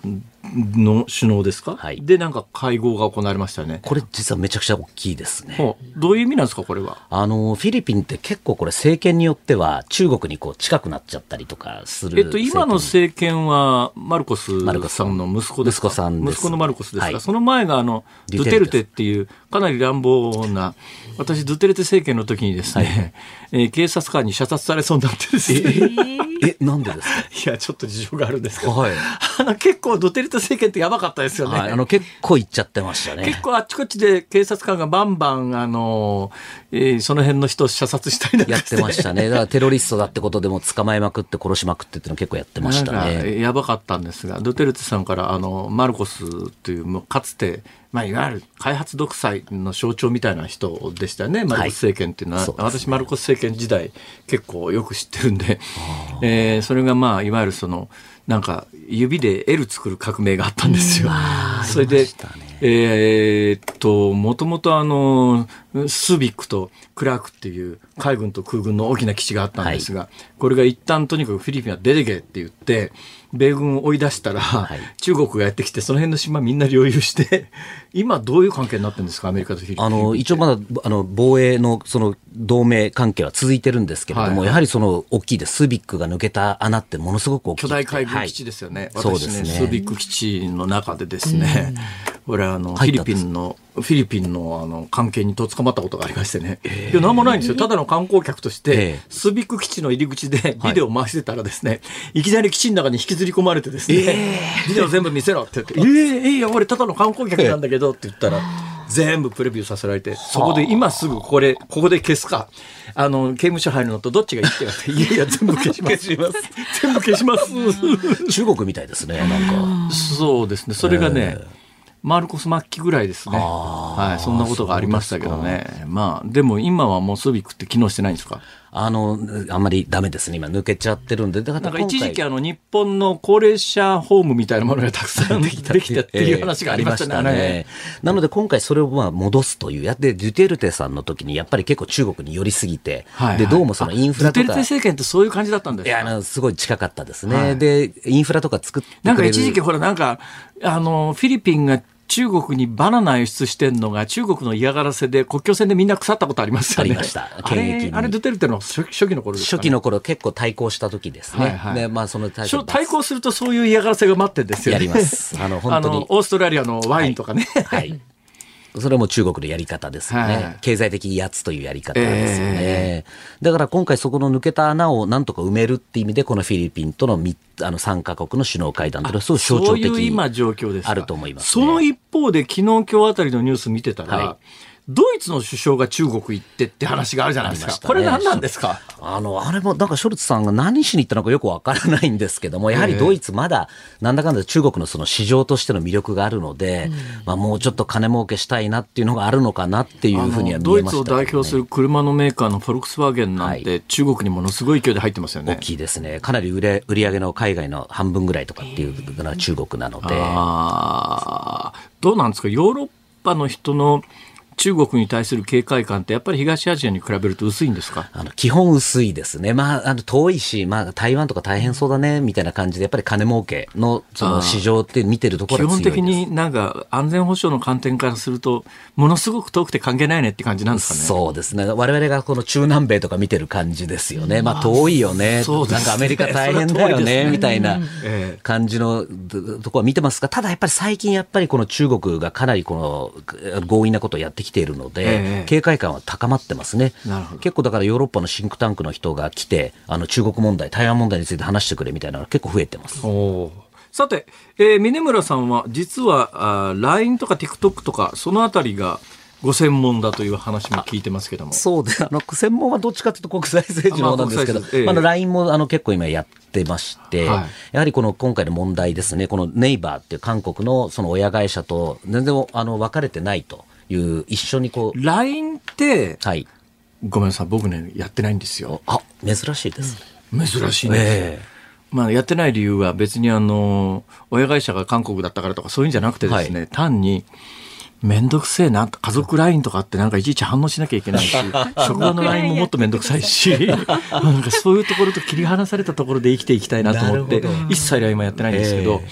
の首脳ですか、 はい、 でなんか会合が行われましたね。 これ実はめちゃくちゃ大きいですね。 どういう意味なんですかこれは。 あのフィリピンって結構これ政権によっては中国にこう近くなっちゃったりとかする、 えっと、今の政権はマルコスさんの息子ですか。 息子さんです。 息子のマルコスですか、 はい、 その前があのドゥテルテっていうかなり乱暴な、私ドゥテルテ政権の時にですね、はい、えー、警察官に射殺されそうになってですね、えー、えなんでですか。 いやちょっと事情があるんですけど、 はい、 あの結構ドゥテルテ政権ってやばかったですよね、 はい、あの結構行っちゃってましたね。 結構あっちこっちで警察官がバンバンあの、えー、その辺の人を射殺したりなんかしてやってましたね。だからテロリストだってことでも捕まえまくって殺しまくってっていうの結構やってましたね。 なんかやばかったんですが、ドゥテルテさんからあのマルコスというかつて、まあ、いわゆる開発独裁の象徴みたいな人でしたよね、マルコス政権っていうのは、はい、私マルコス政権時代結構よく知ってるんで、えー、それがまあいわゆるそのなんか指で L 作る革命があったんですよ。それで、えー、っともともとあのスビックとクラークっていう海軍と空軍の大きな基地があったんですが、はい、これが一旦とにかくフィリピンは出てけって言って米軍を追い出したら、はい、中国がやってきてその辺の島みんな領有して今どういう関係になってるんですかアメリカとフィリピン。 あの一応まだあの防衛のその同盟関係は続いてるんですけれども、はいはい、やはりその大きいです。スビックが抜けた穴ってものすごく大きい巨大海軍基地ですよね、 はい、 私ね、ねスビック基地の中でですね、これあのフィリピンのフィリピンのあの関係にと捕まったことがありましてね、えー、いや何もないんですよ。ただの観光客として、えー、スビック基地の入り口でビデオを回してたらですね、はい、いきなり基地の中に引きずり込まれてですね、えー、ビデオ全部見せろって言ってえー、いや俺ただの観光客なんだけどって言ったら、えー全部プレビューさせられて、そこで今すぐこれここで消すかあの刑務所入るのとどっちがいいって言われていやいや全部消します全部消します中国みたいですねなんか。 そうですね、それがね、えー、マルコス末期ぐらいですね、はい、そんなことがありましたけどね。まあでも今はもうスビックって機能してないんですか。 あのあんまりダメですね今抜けちゃってるんで。だからなんか一時期あの日本の高齢者ホームみたいなものがたくさんできたっていう話がありましたね、えー、なので今回それをまあ戻すというやってデュテルテさんの時にやっぱり結構中国に寄りすぎて、はいはい、でどうもそのインフラとかデュテルテ政権ってそういう感じだったんですか。 いやあのすごい近かったですね、はい、でインフラとか作ってくれるなんか一時期ほらなんかあのフィリピンが中国にバナナ輸出してんのが中国の嫌がらせで国境線でみんな腐ったことありますよね。 ありました。 あれあれドゥテルテの初, 初期の頃ですかね。 初期の頃結構対抗した時ですね、はいはい、でまあ、その対抗対抗するとそういう嫌がらせが待ってるんですよね。 やりますあの本当にあのオーストラリアのワインとかね、 はい、はいそれも中国のやり方ですよね、はい、経済的威圧というやり方ですよね、えー、だから今回そこの抜けた穴をなんとか埋めるっていう意味でこのフィリピンとのあのさんカ国の首脳会談というのはすごい象徴的にあると思います、ね、 その一方で昨日今日あたりのニュース見てたら、はいドイツの首相が中国行ってって話があるじゃないですか、ね、これ何なんですか。 あのあれもなんかショルツさんが何しに行ったのかよくわからないんですけどもやはりドイツまだなんだかんだ中国のその市場としての魅力があるので、うんまあ、もうちょっと金儲けしたいなっていうのがあるのかなっていうふうには見えました、ね、 ドイツを代表する車のメーカーのフォルクスワーゲンなんて、はい、中国にものすごい勢いで入ってますよね。 大きいですね。かなり売れ売り上げの海外の半分ぐらいとかっていうのは中国なので。 あどうなんですかヨーロッパの人の中国に対する警戒感ってやっぱり東アジアに比べると薄いんですか。 あの基本薄いですね、まあ、あの遠いし、まあ、台湾とか大変そうだねみたいな感じでやっぱり金儲け の, その市場って見てるところは強いです。 基本的になんか安全保障の観点からするとものすごく遠くて関係ないねって感じなんですかね。 そうですね我々がこの中南米とか見てる感じですよね、まあ、遠いよね、そうですね、なんかアメリカ大変だよ ね, ねみたいな感じのところは見てますがただやっぱり最近やっぱりこの中国がかなりこの強引なことをやってきているので、えー警戒感は高まってますね。なるほど。結構だからヨーロッパのシンクタンクの人が来てあの中国問題台湾問題について話してくれみたいなのが結構増えてます。 おさて、えー、峰村さんは実はあ ライン とか TikTok とかそのあたりがご専門だという話も聞いてますけども。 そうであの専門はどっちかというと国際政治の方なんですけど、まあええまあ、ライン もあの結構今やってまして、はい、やはりこの今回の問題ですねこのネイバーっていう韓国のその親会社と全然あの分かれてないという一緒にこうライン って、 はい、 ごめんなさい僕ねやってないんですよ。 あ珍しいです、 うん、珍しいんです、えーまあ、やってない理由は別にあの親会社が韓国だったからとかそういうんじゃなくてですね、はい、単にめんどくせえな家族 ライン とかってなんかいちいち反応しなきゃいけないし職場の ライン ももっとめんどくさいしなんかそういうところと切り離されたところで生きていきたいなと思って一切 ライン もやってないんですけど、えー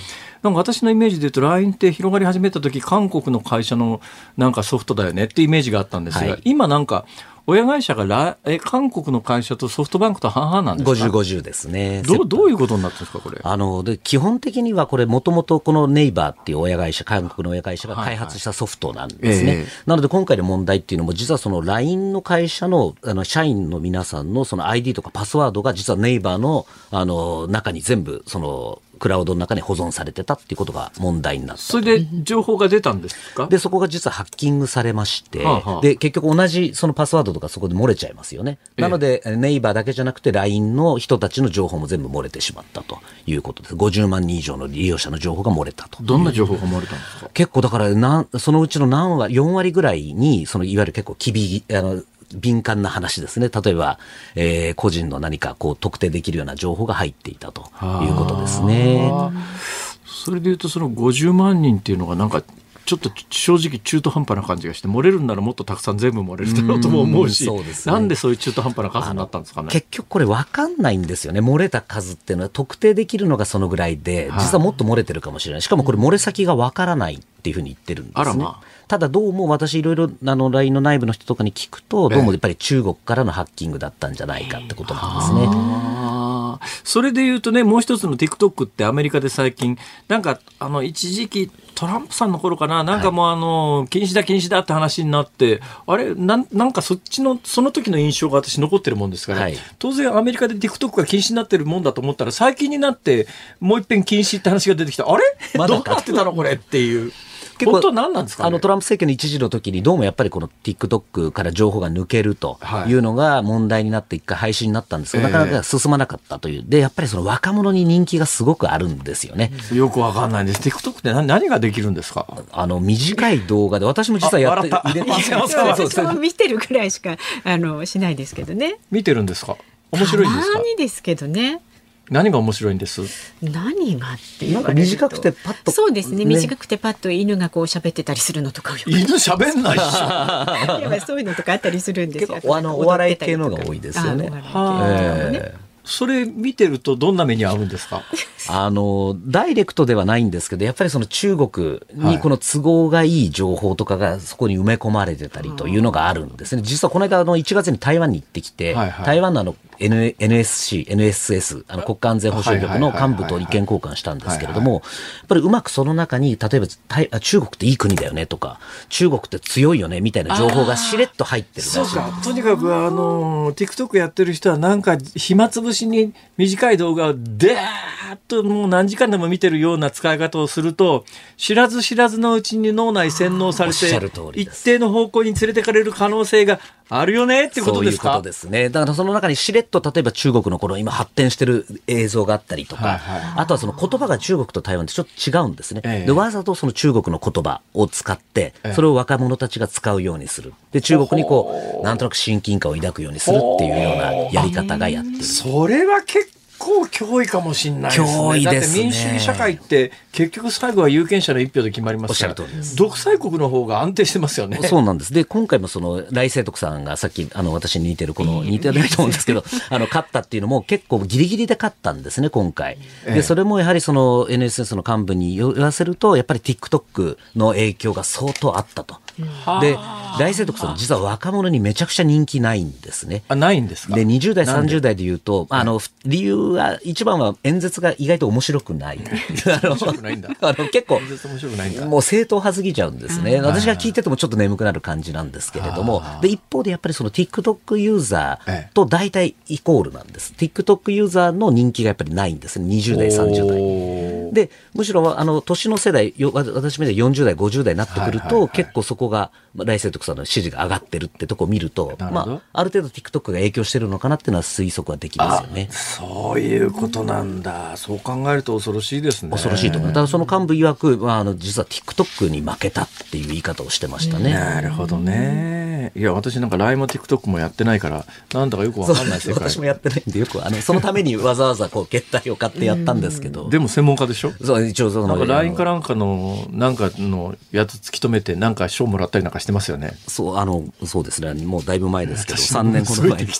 なんか私のイメージで言うと ライン って広がり始めた時韓国の会社のなんかソフトだよねってイメージがあったんですが、はい、今なんか親会社がラえ韓国の会社とソフトバンクと半々なんですか？ ごじゅうごじゅうですね。 どう、どういうことになってるんですかこれ？ あので基本的にはこれもともとこのネイバーっていう親会社、韓国の親会社が開発したソフトなんですね、はいはいえー、なので今回の問題っていうのも実はその ライン の会社 の, あの社員の皆さんのその アイディー とかパスワードが実はネイバー の, あの中に全部そのクラウドの中に保存されてたっていうことが問題になった。 それで情報が出たんですか？ でそこが実はハッキングされまして、はあはあ、で結局同じそのパスワードとかそこで漏れちゃいますよね。なので、ええ、ネイバーだけじゃなくて ライン の人たちの情報も全部漏れてしまったということです。ごじゅうまんにん以上の利用者の情報が漏れたと。 どんな情報が漏れたんですか？ 結構だからなんそのうちの何割よん割ぐらいにそのいわゆる結構きびあの敏感な話ですね。例えば、えー、個人の何かこう特定できるような情報が入っていたということですね。 それでいうとそのごじゅうまんにんっていうのがなんかちょっと正直中途半端な感じがして、漏れるんならもっとたくさん全部漏れるだろうとも思うし、うん、そうですね、なんでそういう中途半端な数になったんですかね。 結局これ分かんないんですよね。漏れた数っていうのは特定できるのがそのぐらいで、実はもっと漏れてるかもしれない。しかもこれ漏れ先が分からないっていうふうに言ってるんですね。あらまあ。ただどうも私いろいろあの ライン の内部の人とかに聞くと、どうもやっぱり中国からのハッキングだったんじゃないかってことなんですね。 あ、それでいうとね、もう一つの TikTok ってアメリカで最近なんかあの一時期トランプさんの頃かな、なんかもうあの、はい、禁止だ禁止だって話になって、あれ な, なんかそっちのその時の印象が私残ってるもんですから、はい、当然アメリカで TikTok が禁止になってるもんだと思ったら、最近になってもう一遍禁止って話が出てきた。あれ、ま、どうなってたのこれっていう。結構本当何なんですかね。 あのトランプ政権の一時の時にどうもやっぱりこの TikTok から情報が抜けるというのが問題になって一回廃止になったんですけど、はい、なかなか進まなかったという。でやっぱりその若者に人気がすごくあるんですよね。 よくわかんないんです。 TikTok って何、何ができるんですか？ あの短い動画で、私も実はやって入れて私も見てるくらいしかあのしないですけどね。 見てるんですか？面白いんですか？ たまにですけどね。 何が面白いんです？ 何がって言われると、 なんか短くてパッと、 そうですね、短くてパッと犬がこう喋ってたりするのとか。 犬喋んないっしょ。 いやそういうのとかあったりするんですよ。 結構あのお笑い系のが多いですよね。 それ見てるとどんな目に遭うんですか？ あのダイレクトではないんですけど、やっぱりその中国にこの都合がいい情報とかがそこに埋め込まれてたりというのがあるんですね。実はこの間あのいちがつに台湾に行ってきて、はいはい、台湾のあの エヌエスシー、エヌエスエス あの国家安全保障局の幹部と意見交換したんですけれども、やっぱりうまくその中に例えば中国っていい国だよねとか、中国って強いよねみたいな情報がしれっと入ってるらしい。 そうか、とにかくあの TikTok やってる人はなんか暇つぶしに短い動画をでーっともう何時間でも見てるような使い方をすると、知らず知らずのうちに脳内洗脳されて一定の方向に連れてかれる可能性があるよねってことですか？ そういうことですね。だからその中にしれっと例えば中国のこの今発展してる映像があったりとか、はいはい、あとはその言葉が中国と台湾ってちょっと違うんですね、ええ、でわざとその中国の言葉を使ってそれを若者たちが使うようにする。で中国にこうなんとなく親近感を抱くようにするっていうようなやり方がやってる。 それは結構結構脅威かもしれないですね。 脅威ですね。 だって民主主義社会って結局最後は有権者の一票で決まりますから。おっしゃる通りです。独裁国の方が安定してますよね。 そうなんです。で今回もその来清徳さんがさっきあの私に似てるこの似てないと思うんですけどあの勝ったっていうのも結構ギリギリで勝ったんですね今回。でそれもやはりその エヌエスエス の幹部に言わせるとやっぱり TikTok の影響が相当あったと。で来清徳さん実は若者にめちゃくちゃ人気ないんですね。 あ、ないんですか？ でにじゅう代さんじゅう代で言うとあの理由は一番は演説が意外と面白くない。 面白くないんだ。 あの結構演説面白くないんだ。 もう正統派すぎちゃうんですね。私が聞いててもちょっと眠くなる感じなんですけれども、で一方でやっぱりその TikTok ユーザーと大体イコールなんです。TikTok ユーザーの人気がやっぱりないんですね。にじゅう代さんじゅう代でむしろあの年の世代よ私みたいによんじゅう代ごじゅう代になってくると、はいはいはい、結構そこが来清徳さんの支持が上がってるってとこを見ると、まあ、ある程度 TikTok が影響してるのかなっていうのは推測はできますよね。 そういうことなんだ。そう考えると恐ろしいですね。 恐ろしいと思う。ただその幹部曰く、まあ、あの実は TikTok に負けたっていう言い方をしてましたね。 なるほどね。いや私なんか ライン も TikTok もやってないからなんだかよくわかんない世界。 私もやってないんでよくあのそのためにわざわざこう携帯を買ってやったんですけどでも専門家でしょ。 そう一応そのなんか ライン かなんかのなんかのやつ突き止めてなんか賞もらったりなんかしてますよね。 そうあのそうですね。もうだいぶ前ですけどさんねんほど前に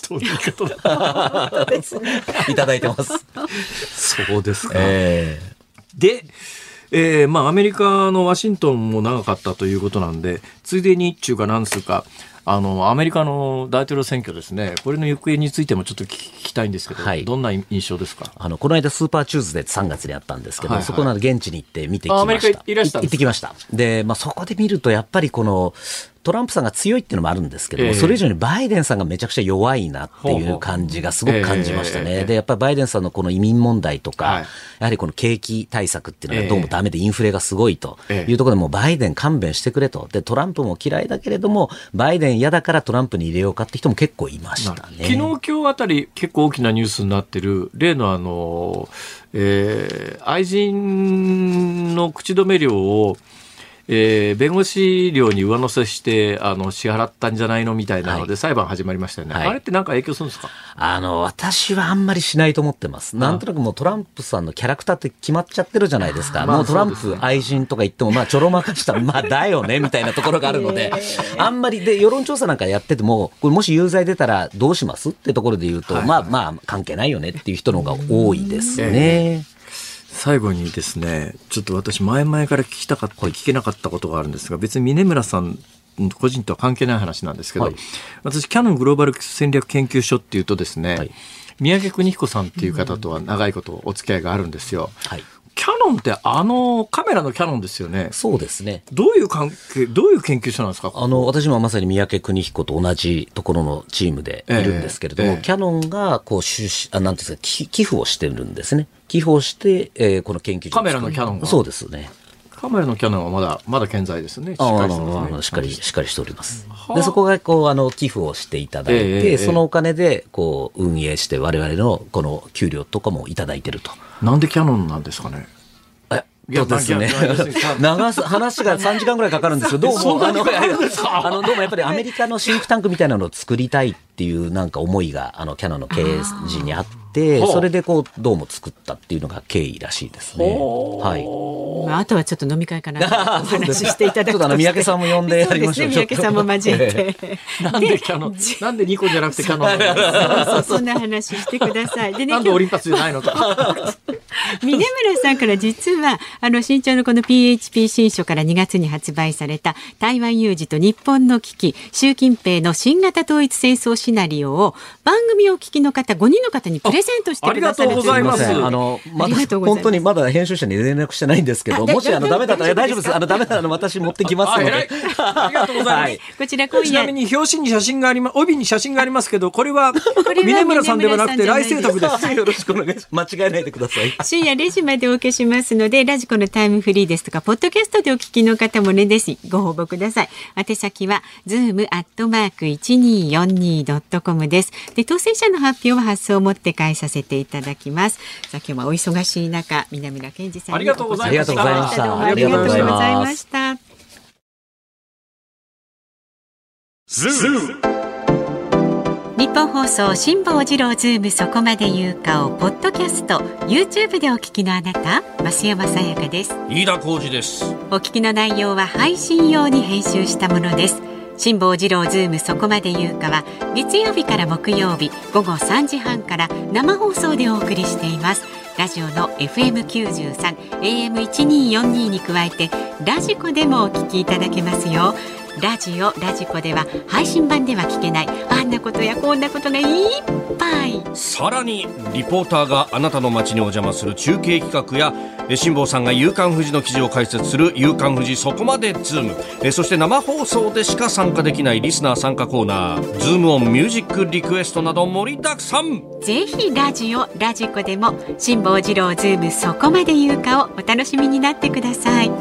いただいてます。 そうですか、 えー、でえーまあ、アメリカのワシントンも長かったということなんで、ついでに中かなんつうか、あのアメリカの大統領選挙ですね、これの行方についてもちょっと聞きたいんですけど、はい、どんな印象ですか？ あのこの間スーパーチューズデーさんがつにあったんですけど、はいはい、そこの現地に行って見てきました。 アメリカいらしたんですか？ 行ってきました。で、まあ、そこで見るとやっぱりこのトランプさんが強いっていうのもあるんですけども、えー、それ以上にバイデンさんがめちゃくちゃ弱いなっていう感じがすごく感じましたね。えー、でやっぱりバイデンさんのこの移民問題とか、はい、やはりこの景気対策っていうのがどうもダメでインフレがすごいというところでもうバイデン勘弁してくれと。でトランプも嫌いだけれどもバイデン嫌だからトランプに入れようかって人も結構いましたね。 昨日今日あたり結構大きなニュースになってる例のあの、えー、愛人の口止め料をえー、弁護士料に上乗せしてあの支払ったんじゃないのみたいなので裁判始まりましたよね。はい、あれって何か影響するんですか？ あの私はあんまりしないと思ってます。なんとなくもうトランプさんのキャラクターって決まっちゃってるじゃないですか。まあ、もうトランプ愛人とか言ってもまあちょろまかしたらまあだよねみたいなところがあるのであんまりで世論調査なんかやっててもこれもし有罪出たらどうしますってところで言うと、はいはい、まあまあ関係ないよねっていう人の方が多いですね。えー最後にですね、ちょっと私前々から聞きたかった聞けなかったことがあるんですが、別に峯村さん個人とは関係ない話なんですけど、はい、私キヤノングローバル戦略研究所っていうとですね、はい、三宅邦彦さんっていう方とは長いことお付き合いがあるんですよ。はい、キヤノンってあのカメラのキヤノンですよね。 そうですね。 どういう関係、どういう研究所なんですか？ あの私もまさに三宅邦彦と同じところのチームでいるんですけれども、えーえー、キヤノンがこう出資あなんていうんですか寄付をしてるんですね。寄付をして、えー、この研究所カメラのキヤノンがそうですね。 カメラのキヤノンはまだまだ健在ですね。しっかりしてますね。 しっかりしっかりしております。でそこがこうあの寄付をしていただいて、えー、そのお金でこう運営して我々のこの給料とかもいただいてると。 なんでキヤノンなんですかね？ そうですね。長す話がさんじかんぐらいかかるんですけど、どうもあのあのどうもやっぱりアメリカのシンクタンクみたいなのを作りたいっていうなんか思いがあのキヤノンの経営陣にあって、それでこうどうも作ったっていうのが経緯らしいですね。はい。 まあ、あとはちょっと飲み会かなお話ししていただくと。 ちょっとあの三宅さんも呼んでやりましょう。 そうですね、三宅さんも交えて。 なんでキヤノンなんでニコじゃなくてキヤノンそうそうそんな話してください。でね、 なんでオリンパスじゃないのとか。 峯村さんから実はあの新潮のこの ピーエイチピー 新書からにがつに発売された台湾有事と日本の危機習近平の新型統一戦争シナリオを番組をお聞きの方ごにんの方にプレゼントしてくださるということで。 ありがとうございます。 あのまだ本当にまだ編集者に連絡してないんですけど、もしあのダメだったら大丈夫です。あのダメなら私持ってきますので。 ありがとうございます。はい、 こちら今夜ちなみに表紙に写真があります。帯に写真がありますけど、これは峯村さんではなくて来世徳です。 よろしくお願いします。間違えないでください。 深夜れいじまでお受けしますので、ラジコのタイムフリーですとかポッドキャストでお聞きの方もねですご応募ください。宛先は ズーム アットマーク いちにーよんにー ドットコム です。で当選者の発表は発送をもって返させていただきます。さあ今日はお忙しい中南村健二さんにありがとうございました。 どうもありがとうございました。日本放送辛坊治郎ズームそこまで言うかをポッドキャスト YouTube でお聞きのあなた増山さやかです。 飯田浩司です。 お聞きの内容は配信用に編集したものです。辛坊治郎ズームそこまで言うかは月曜日から木曜日午後さんじはんから生放送でお送りしています。ラジオの エフエムきゅうじゅうさん エーエムいちにーよんにー に加えてラジコでもお聞きいただけますよ。ラジオラジコでは配信版では聞けないあんなことやこんなことがいっぱい。 さらにリポーターがあなたの街にお邪魔する中継企画や辛坊さんが夕刊フジの記事を解説する夕刊フジそこまでズームえそして生放送でしか参加できないリスナー参加コーナーズームオンミュージックリクエストなど盛りだくさん。 ぜひラジオラジコでも辛坊治郎ズームそこまで言うかをお楽しみになってください。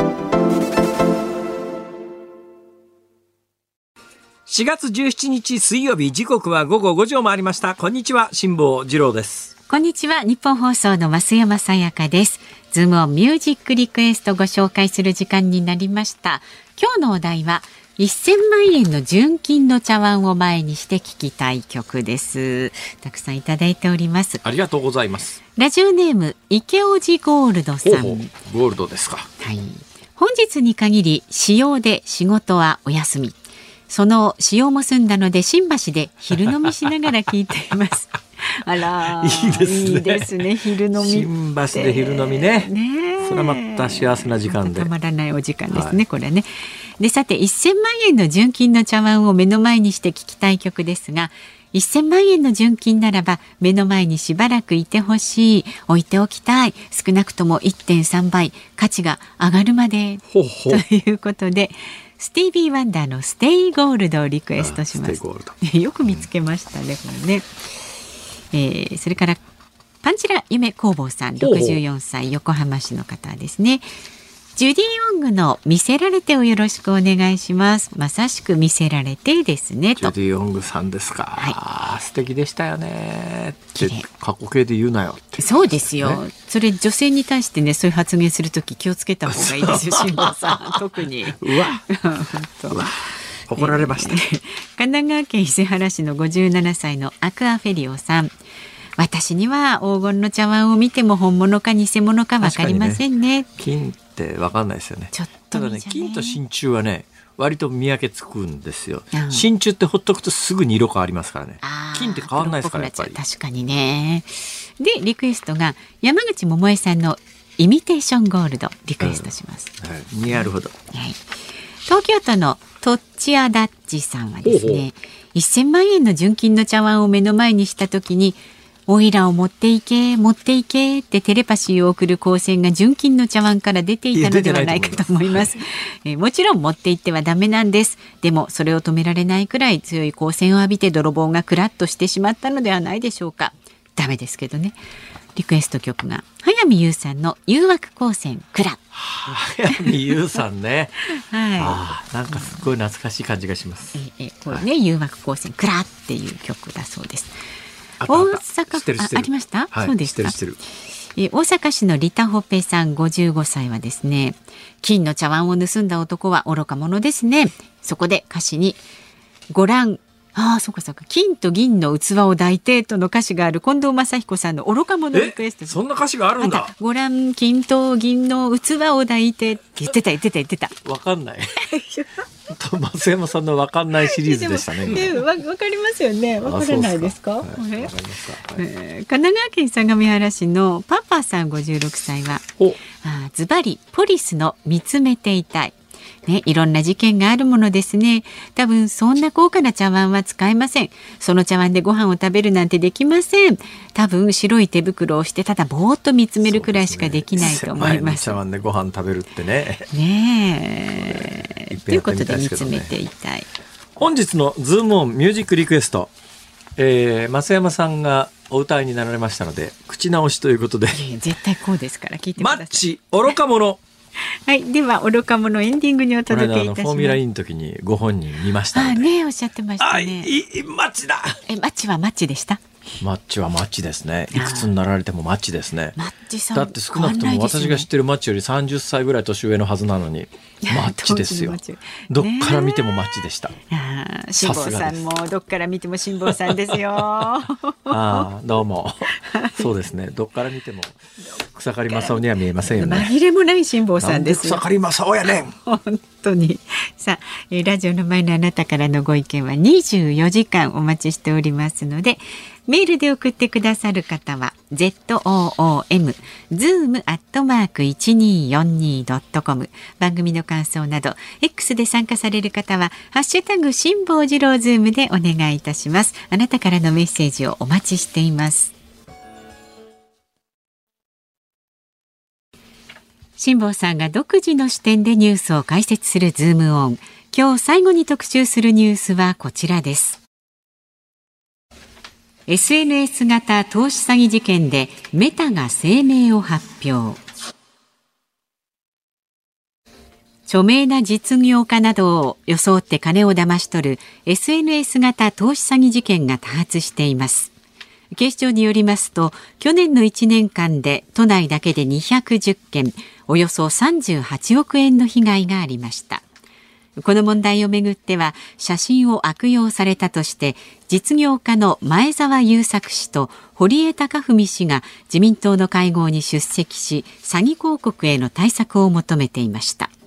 しがつじゅうしちにち水曜日、時刻は午後ごじを回りました。こんにちは、辛坊治郎です。 こんにちは、日本放送の増山さやかです。ズームオンミュージックリクエストご紹介する時間になりました。今日のお題はせんまんえんの純金の茶碗を前にして聴きたい曲です。たくさんいただいております。 ありがとうございます。 ラジオネーム池尾路ゴールドさん。 ほうほうゴールドですか。 はい。本日に限り使用で仕事はお休み。その使用も済んだので新橋で昼飲みしながら聞いていますあらいいですね。 いいですね。昼飲み新橋で昼飲みね。 ね、 それはまた幸せな時間で。 たまらないお時間ですね、はい、これね。でさてせんまんえんの純金の茶碗を目の前にして聞きたい曲ですが、せんまんえんの純金ならば目の前にしばらくいてほしい、置いておきたい、少なくとも いってんさんばい価値が上がるまでほうほうということで、スティービー・ワンダーのステイゴールドをリクエストします。よく見つけましたね、これね。えー、それからパンチラ夢工房さん、ろくじゅうよんさい横浜市の方ですね。ジュディ・オングの見せられてをよろしくお願いします。まさしく見せられてですねと。 ジュディ・オングさんですか、はい、素敵でしたよねって過去形で言うなよって。 そうですよ、ね、それ女性に対してね、そういう発言するとき気をつけた方がいいですよ辛坊さん特に。 うわうわ怒られました、えー、 神奈川県伊勢原市のごじゅうななさいのアクアフェリオさん、私には黄金の茶碗を見ても本物か偽物か分かりません ね, ね金って分かんないですよね。 ちょっとただね、金と真鍮はね割と見分けつくんですよ、 うん、 真鍮ってほっとくとすぐに色変わりますからね。金って変わんないですからやっぱり。 確かにね。でリクエストが山口百恵さんのイミテーションゴールドリクエストします、 うんはい、なるほど、 はい、東京都のトッチアダッチさんはですね、せんまんえんの純金の茶碗を目の前にしたときに、おいらを持っていけ持っていけってテレパシーを送る光線が純金の茶碗から出ていたのではないかと思います。えー、もちろん持っていってはダメなんです。でもそれを止められないくらい強い光線を浴びて泥棒がクラッとしてしまったのではないでしょうか。ダメですけどね。リクエスト曲が早見優さんの誘惑光線クラ。 早見優さんねはい、 あなんかすごい懐かしい感じがします。 えーえー、これね、はい、誘惑光線クラっていう曲だそうです。 あ大阪 あ, ありました、はい、そうですか。 知ってる知ってる。え大阪市のリタホペさんごじゅうごさいはですね、金の茶碗を盗んだ男は愚か者ですね。そこで歌詞にご覧、ああそうかそうか、金と銀の器を抱いてとの歌詞がある近藤正彦さんの愚か者リクエスト。 そんな歌詞があるんだ。 ご覧金と銀の器を抱いてって言ってた言ってた言ってた。 わかんない増山さんのわかんないシリーズでしたね。 でもわかりますよね。わからないですか。 はい、神奈川県相模原市のパパさんごじゅうろくさいはあズバリポリスの見つめていたい。ね、いろんな事件があるものですね。多分そんな高価な茶碗は使えません。その茶碗でご飯を食べるなんてできません。多分白い手袋をしてただぼーっと見つめるくらいしかできないと思います。 茶碗でご飯食べるってね。 ねえ。ということで見つめていたい。 本日のズームオンミュージックリクエスト、えー、増山さんがお歌いになられましたので口直しということで。 いや絶対こうですから聞いてください。 マッチ愚か者。 はい、では愚か者エンディングにお届けいたします。 フォーミュラインの時にご本人見ましたので。 あね、おっしゃってましたね。 あ、いいマッチだ。 え、マッチはマッチでした。 マッチはマッチですね。いくつになられてもマッチですね。 マッチさんだって少なくとも私が知ってるマッチよりさんじゅっさいぐらい年上のはずなのにマッチですよ。どっから見てもマッチでした。 辛坊さんもどっから見ても辛坊さんですよ。 あ、どうも。そうですね。どっから見ても草刈正雄には見えませんよね。 紛れもない辛坊さんです。 草刈正雄やねん。 本当に。さあ、ラジオの前のあなたからのご意見はにじゅうよじかんお待ちしておりますので、メールで送ってくださる方は ズーム ズーム アットマーク いちにーよんにー ドットコム 番組の感想など X で参加される方はハッシュタグ辛坊治郎ズームでお願いいたします。あなたからのメッセージをお待ちしています。辛坊さんが独自の視点でニュースを解説するズームオン。今日最後に特集するニュースはこちらです。エスエヌエス 型投資詐欺事件でメタが声明を発表。著名な実業家などを装って金を騙し取る エスエヌエス 型投資詐欺事件が多発しています。警視庁によりますと、去年のいちねんかんで都内だけでにひゃくじゅっけん、およそさんじゅうはちおくえんの被害がありました。この問題をめぐっては、写真を悪用されたとして実業家の前澤友作氏と堀江貴文氏が自民党の会合に出席し、詐欺広告への対策を求めていました。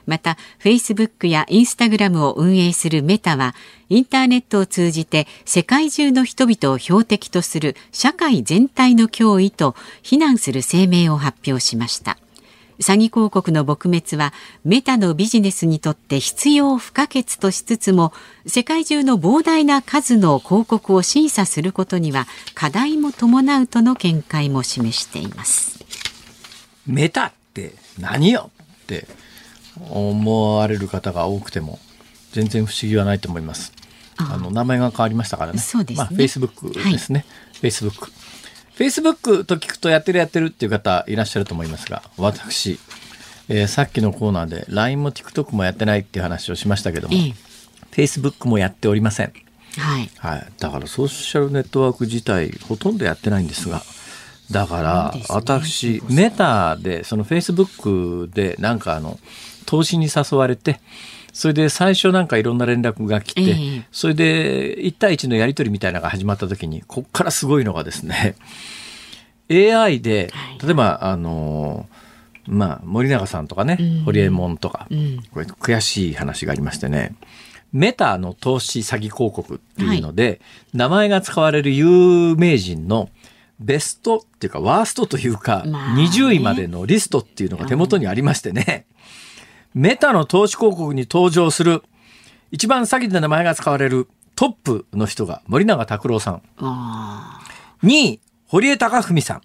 また Facebook や Instagram を運営するメタはインターネットを通じて世界中の人々を標的とする社会全体の脅威と非難する声明を発表しました。詐欺広告の撲滅はメタのビジネスにとって必要不可欠としつつも、世界中の膨大な数の広告を審査することには課題も伴うとの見解も示しています。 メタって何よって思われる方が多くても全然不思議はないと思います。あの名前が変わりましたからね。 そうですね。 まあ、Facebook ですね。はい、Facebook。Facebook と聞くとやってるやってるっていう方いらっしゃると思いますが、私、えー、さっきのコーナーで ライン も TikTok もやってないっていう話をしましたけども、ええ、Facebook もやっておりません。 はいはい、だからソーシャルネットワーク自体ほとんどやってないんですが、だから私、ね、メタでその Facebook でなんかあの投資に誘われて、それで最初なんかいろんな連絡が来て、えー、それでいち対いちのやり取りみたいなのが始まった時に、こっからすごいのがですね、エーアイ で例えばあのまあ森永さんとかね、うん、ホリエモンとか、うん、これ悔しい話がありましてね、メタの投資詐欺広告っていうので、はい、名前が使われる有名人のベストっていうかワーストというか、まあね、にじゅういまでのリストっていうのが手元にありましてね、うん、メタの投資広告に登場する一番詐欺で名前が使われるトップの人が森永卓郎さん、にい堀江貴文さん、うん、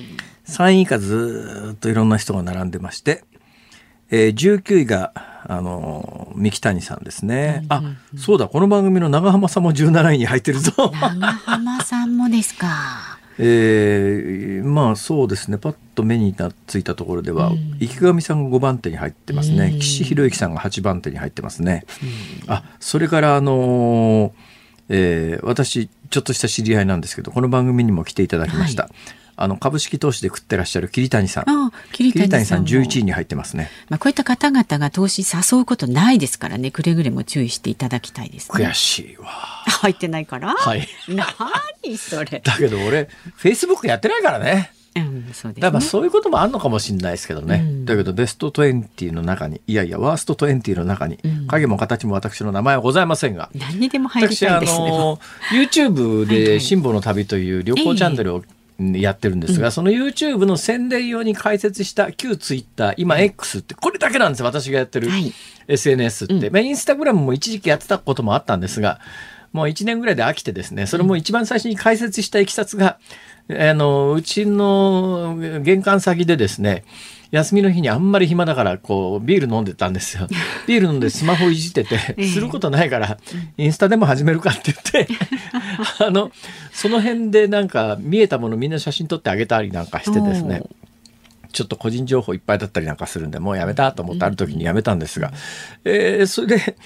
さんい以下ずっといろんな人が並んでまして、えー、じゅうきゅういがあの三木谷さんですね、うんうんうん、あ、そうだ、この番組の長浜さんもじゅうなないに入ってるぞ。 長浜さんもですか。 えー、まあそうですね、パッと目についたところでは、うん、池上さんがごばんてに入ってますね、うん、岸博之さんがはちばんてに入ってますね、うん、あ、それからあのーえー、私ちょっとした知り合いなんですけど、この番組にも来ていただきました、はい、あの株式投資で食ってらっしゃる桐谷さん、あ、桐谷さん、桐谷さんじゅういちいに入ってますね。 まあ、こういった方々が投資誘うことないですからね、くれぐれも注意していただきたいですね。 悔しいわ、 入ってないから。はい。何それ。 だけど俺 Facebook やってないからね。 うん、そうですね。 だからそういうこともあるのかもしれないですけどね、うん、だけどベストにじゅうの中に、いやいやワーストにじゅうの中に、うん、影も形も私の名前はございませんが、 何にでも入りたいですね。 私あの YouTube で辛坊の旅という旅行チャンネルをやってるんですが、えー、その YouTube の宣伝用に開設した旧 Twitter、今 X ってこれだけなんですよ、私がやってる エスエヌエスって、はい、まあ、インスタグラムも一時期やってたこともあったんですが、もういちねんぐらいで飽きてですね、それも一番最初に開設したいきさつが、あのうちの玄関先でですね、休みの日にあんまり暇だからこうビール飲んでたんですよ。ビール飲んでスマホいじってて、することないからインスタでも始めるかって言ってあのその辺でなんか見えたものみんな写真撮ってあげたりなんかしてですね、ちょっと個人情報いっぱいだったりなんかするんで、もうやめたと思ってある時にやめたんですが、えー、それで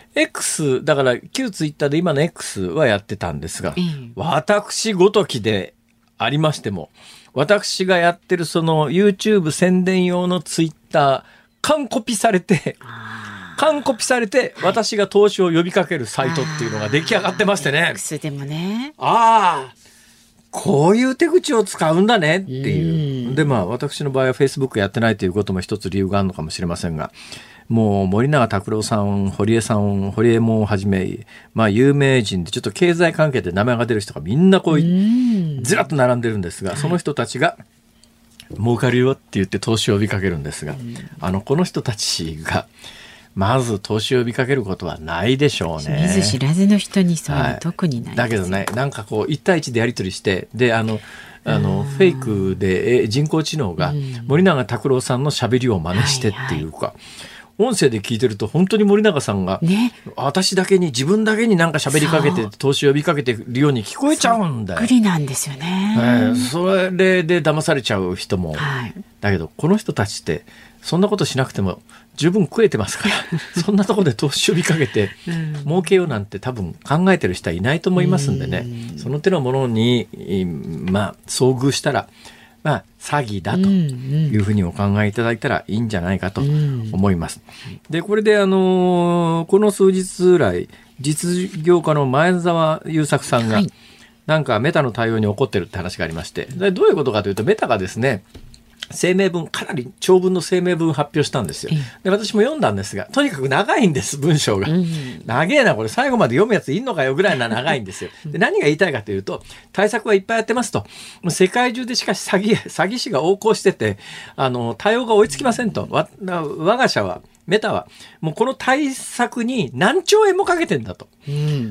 X だから旧ツイッターで今の X はやってたんですが、私ごときでありましても、私がやってるその YouTube 宣伝用のツイッター完コピされて完コピされて私が投資を呼びかけるサイトっていうのが出来上がってましてね、 X でもね、 ああこういう手口を使うんだねっていう。でまあ私の場合は Facebook やってないということも一つ理由があるのかもしれませんが、もう森永卓郎さん、堀江さん、堀江門をはじめ、まあ有名人でちょっと経済関係で名前が出る人がみんなこうずらっと並んでるんですが、その人たちが儲かるよって言って投資を呼びかけるんですが、あのこの人たちがまず投資を呼びかけることはないでしょうね。 見ず知らずの人にそういうの特にないですよ、 はい、だけどね、なんかこういち対いちでやり取りして、であのあのフェイクで人工知能が森永卓郎さんのしゃべりを真似してっていうか、はいはい、音声で聞いてると本当に森永さんが、ね、私だけに自分だけになんか喋りかけて投資を呼びかけてるように聞こえちゃうんだよ。 そっくりなんですよね、 えー、それで騙されちゃう人も、はい、だけどこの人たちってそんなことしなくても十分食えてますからそんなところで投資呼びかけて儲けようなんて多分考えてる人はいないと思いますんでね、その手のものに、まあ、遭遇したらまあ、詐欺だというふうにお考えいただいたらいいんじゃないかと思います。で、これであのこの数日来実業家の前澤友作さんがなんかメタの対応に怒ってるって話がありまして、でどういうことかというと、メタがですね、 声明文、かなり長文の声明文発表したんですよ。で、私も読んだんですが、とにかく長いんです、文章が。うん、長えな、これ最後まで読むやついんのかよぐらいな長いんですよ。で、何が言いたいかというと、対策はいっぱいやってますと。もう世界中でしかし詐欺、詐欺師が横行してて、あの、対応が追いつきませんと。わ、我が社は、メタは、もうこの対策に何兆円もかけてんだと。うん、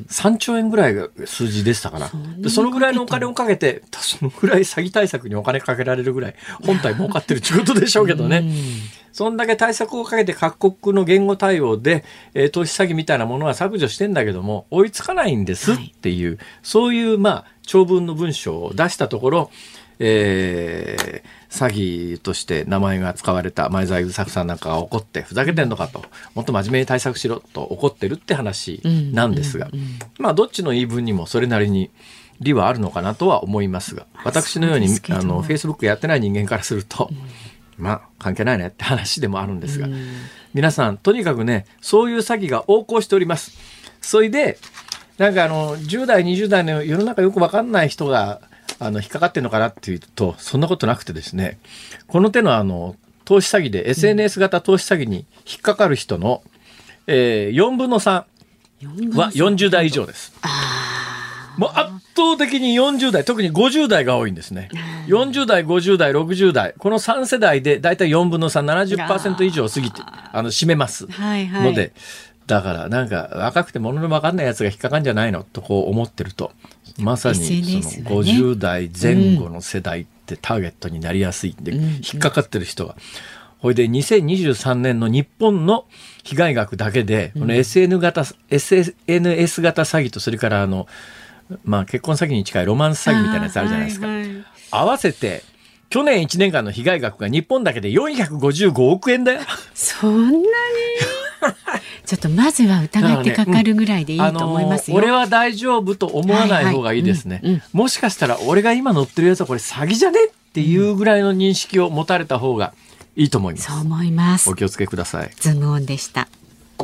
さんちょうえんぐらいが数字でしたから。そ, でそのぐらいのお金をかけて、そのぐらい詐欺対策にお金かけられるぐらい、本体儲かってるってことでしょうけどね。うん、そんだけ対策をかけて各国の言語対応で、えー、投資詐欺みたいなものは削除してんだけども、追いつかないんですっていう、はい、そういう、まあ、長文の文章を出したところ、えー、詐欺として名前が使われた前澤友作さんなんかが怒ってふざけてんのかと、もっと真面目に対策しろと怒ってるって話なんですが、うんうんうん、まあどっちの言い分にもそれなりに理はあるのかなとは思いますが、私のようにあのフェイスブックやってない人間からすると、うん、まあ関係ないねって話でもあるんですが、うん、皆さんとにかくね、そういう詐欺が横行しております。それでなんかあのじゅう代にじゅう代の世の中よく分かんない人があの引っかかってるのかなっていうと、そんなことなくてですね、この手のあの投資詐欺で エスエヌエス 型投資詐欺に引っかかる人の、えー、よんぶんのさんはよんじゅう代以上です。もう圧倒的によんじゅう代、特にごじゅう代が多いんですね。よんじゅう代、ごじゅう代、ろくじゅう代、このさん世代でだいたいよんぶんのさん、ななじゅっパーセント 以上過ぎてあの占めますので、はいはい、だからなんか若くて物の分かんないやつが引っかかんじゃないのとこう思ってると、まさにそのごじゅう代前後の世代ってターゲットになりやすいんで、引っかかってる人は。ほいでにせんにじゅうさんねんの日本の被害額だけで、この エスエヌ 型、エスエヌエス 型詐欺と、それからあの、まあ結婚詐欺に近いロマンス詐欺みたいなやつあるじゃないですか。はいはい、合わせて、去年いちねんかんの被害額が日本だけでよんひゃくごじゅうごおくえんだよ。 そんなにちょっとまずは疑ってかかるぐらいでいいと思いますよ。 ね、うん、俺は大丈夫と思わない方がいいですね。はいはい、うんうん、もしかしたら俺が今乗ってるやつはこれ詐欺じゃねっていうぐらいの認識を持たれた方がいいと思います。 そう思います。 お気をつけください。 ズームオンでした。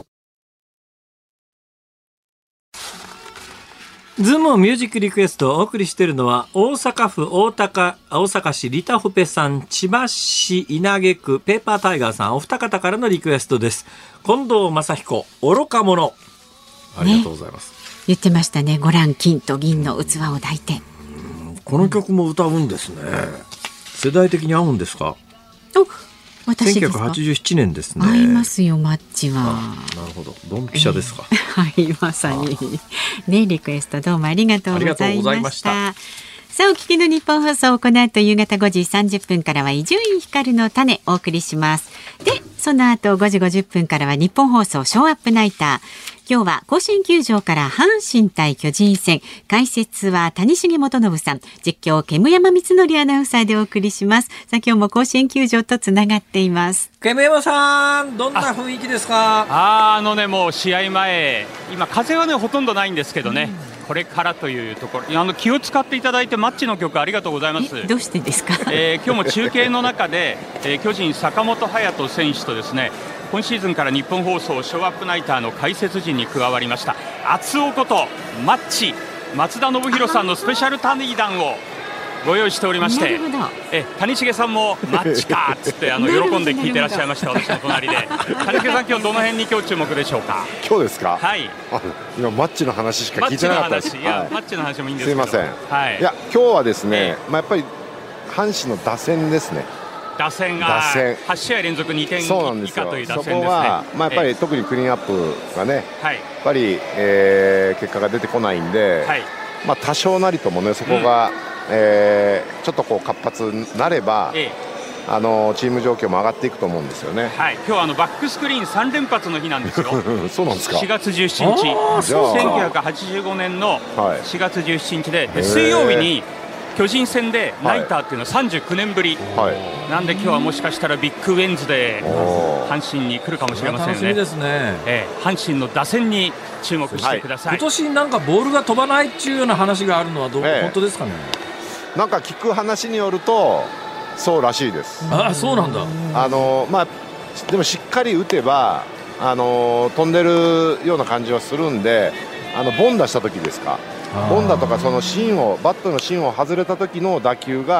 ズームオンミュージックリクエストをお送りしているのは、大阪府大阪、大阪市リタホペさん、千葉市稲毛区ペーパータイガーさん、お二方からのリクエストです。近藤正彦、愚か者。ありがとうございます。 ね、言ってましたね。ご覧金と銀の器を抱いて。 この曲も歌うんですね。世代的に合うんですか？ お、私ですか？せんきゅうひゃくはちじゅうななねんですね。 合いますよ、マッチは。 なるほど、ドンピシャですか。 えー、はい、まさにね、リクエストどうもありがとうございました。ありがとうございました。さあ、お聞きの日本放送、この後夕方ごじさんじゅっぷんからは伊集院光の種お送りします。で、その後ごじごじゅっぷんからは日本放送ショーアップナイター。今日は甲子園球場から阪神対巨人戦、解説は谷重元信さん、実況煙山光則アナウンサーでお送りします。さあ、今日も甲子園球場とつながっています。 煙山さん、どんな雰囲気ですか？ あ、あのね、もう試合前、今風はねほとんどないんですけどね、うん、これからというところ、あの気を使っていただいてマッチの曲ありがとうございます。 どうしてですか？ えー、今日も中継の中で、えー、巨人坂本勇人選手とですね、今シーズンから日本放送ショーアップナイターの解説陣に加わりました厚尾ことマッチ松田信弘さんのスペシャル対談をご用意しておりまして、え谷重さんもマッチかっつってあの喜んで聞いてらっしゃいました。私の隣で谷重さん、今日どの辺に今日注目でしょうか？ 今日ですか？ はい、 今マッチの話しか聞いてなかったです。 マッチの話、いや、はい、マッチの話もいいんですけど、 すいません、はい、いや今日はですね、えーまあ、やっぱり阪神の打線ですね。 打線がはち試合連続にてん以下という打線ですね。 そこは、まあ、やっぱり特にクリーンアップがね、はい、やっぱり、えー、結果が出てこないんで、はい、まあ、多少なりともねそこが、うん、えー、ちょっとこう活発になれば、ええ、あのチーム状況も上がっていくと思うんですよね。 はい、今日はあのバックスクリーンさん連発の日なんですよ。 そうなんですか。 しがつじゅうしちにち、せんきゅうひゃくはちじゅうごねんのしがつじゅうしちにちで、はい、水曜日に巨人戦でナイターっていうのはさんじゅうきゅうねんぶり、はい、なんで今日はもしかしたらビッグウェンズで阪神に来るかもしれませんね。 楽しみですね、 えー、阪神の打線に注目してください。 はい、今年なんかボールが飛ばないっていうような話があるのはどう、えー、本当ですかね？ なんか聞く話によるとそうらしいです。 ああ、そうなんだ。 あの、まあ、でもしっかり打てばあの飛んでるような感じはするんで、あのボンダした時ですか、ボンダとかその芯をバットの芯を外れた時の打球が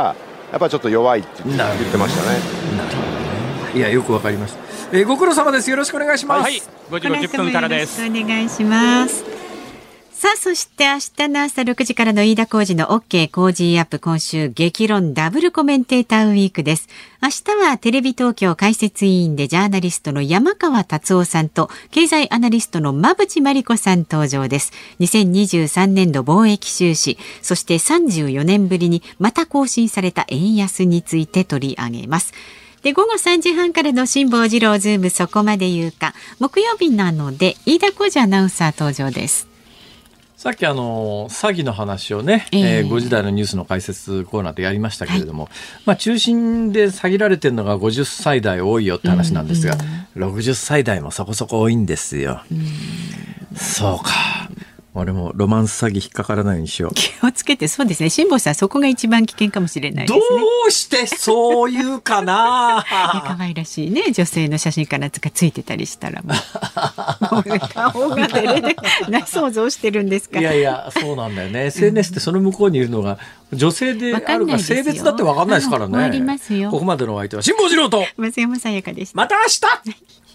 やっぱりちょっと弱いって言ってましたね。 なるほどね。いやよくわかります。えー、ご苦労様です。よろしくお願いします。はい、 ごじろっぷんからです。 よろしくお願いします。さあ、そして明日の朝ろくじからの飯田浩司の OK コージーアップ、今週激論ダブルコメンテーターウィークです。明日はテレビ東京解説委員でジャーナリストの山川達夫さんと経済アナリストの馬淵真理子さん登場です。にせんにじゅうさんねんど貿易収支、そしてさんじゅうよねんぶりにまた更新された円安について取り上げます。で、午後さんじはんからの辛坊治郎ズームそこまで言うか、木曜日なので飯田浩司アナウンサー登場です。 さっきあの詐欺の話をね、えーえー、ごじ台のニュースの解説コーナーでやりましたけれども、はい、まあ、中心で詐欺られてるのがごじゅっさい代多いよって話なんですが、うんうん、ろくじゅっさい代もそこそこ多いんですよ、うん、そうか、俺もロマンス詐欺引っかからないようにしよう。 気をつけて。そうですね、辛坊さんそこが一番危険かもしれないですね。 どうしてそう言うかな可愛らしいね女性の写真からつかついてたりしたらもうもう顔が出れない何想像してるんですか。 いやいやそうなんだよね。 エスエヌエス ってその向こうにいるのが女性であるか性別だって分かんないですからね。 ありますよ。 ここまでのお相手は辛坊治郎と松山さやかでした。 また明日。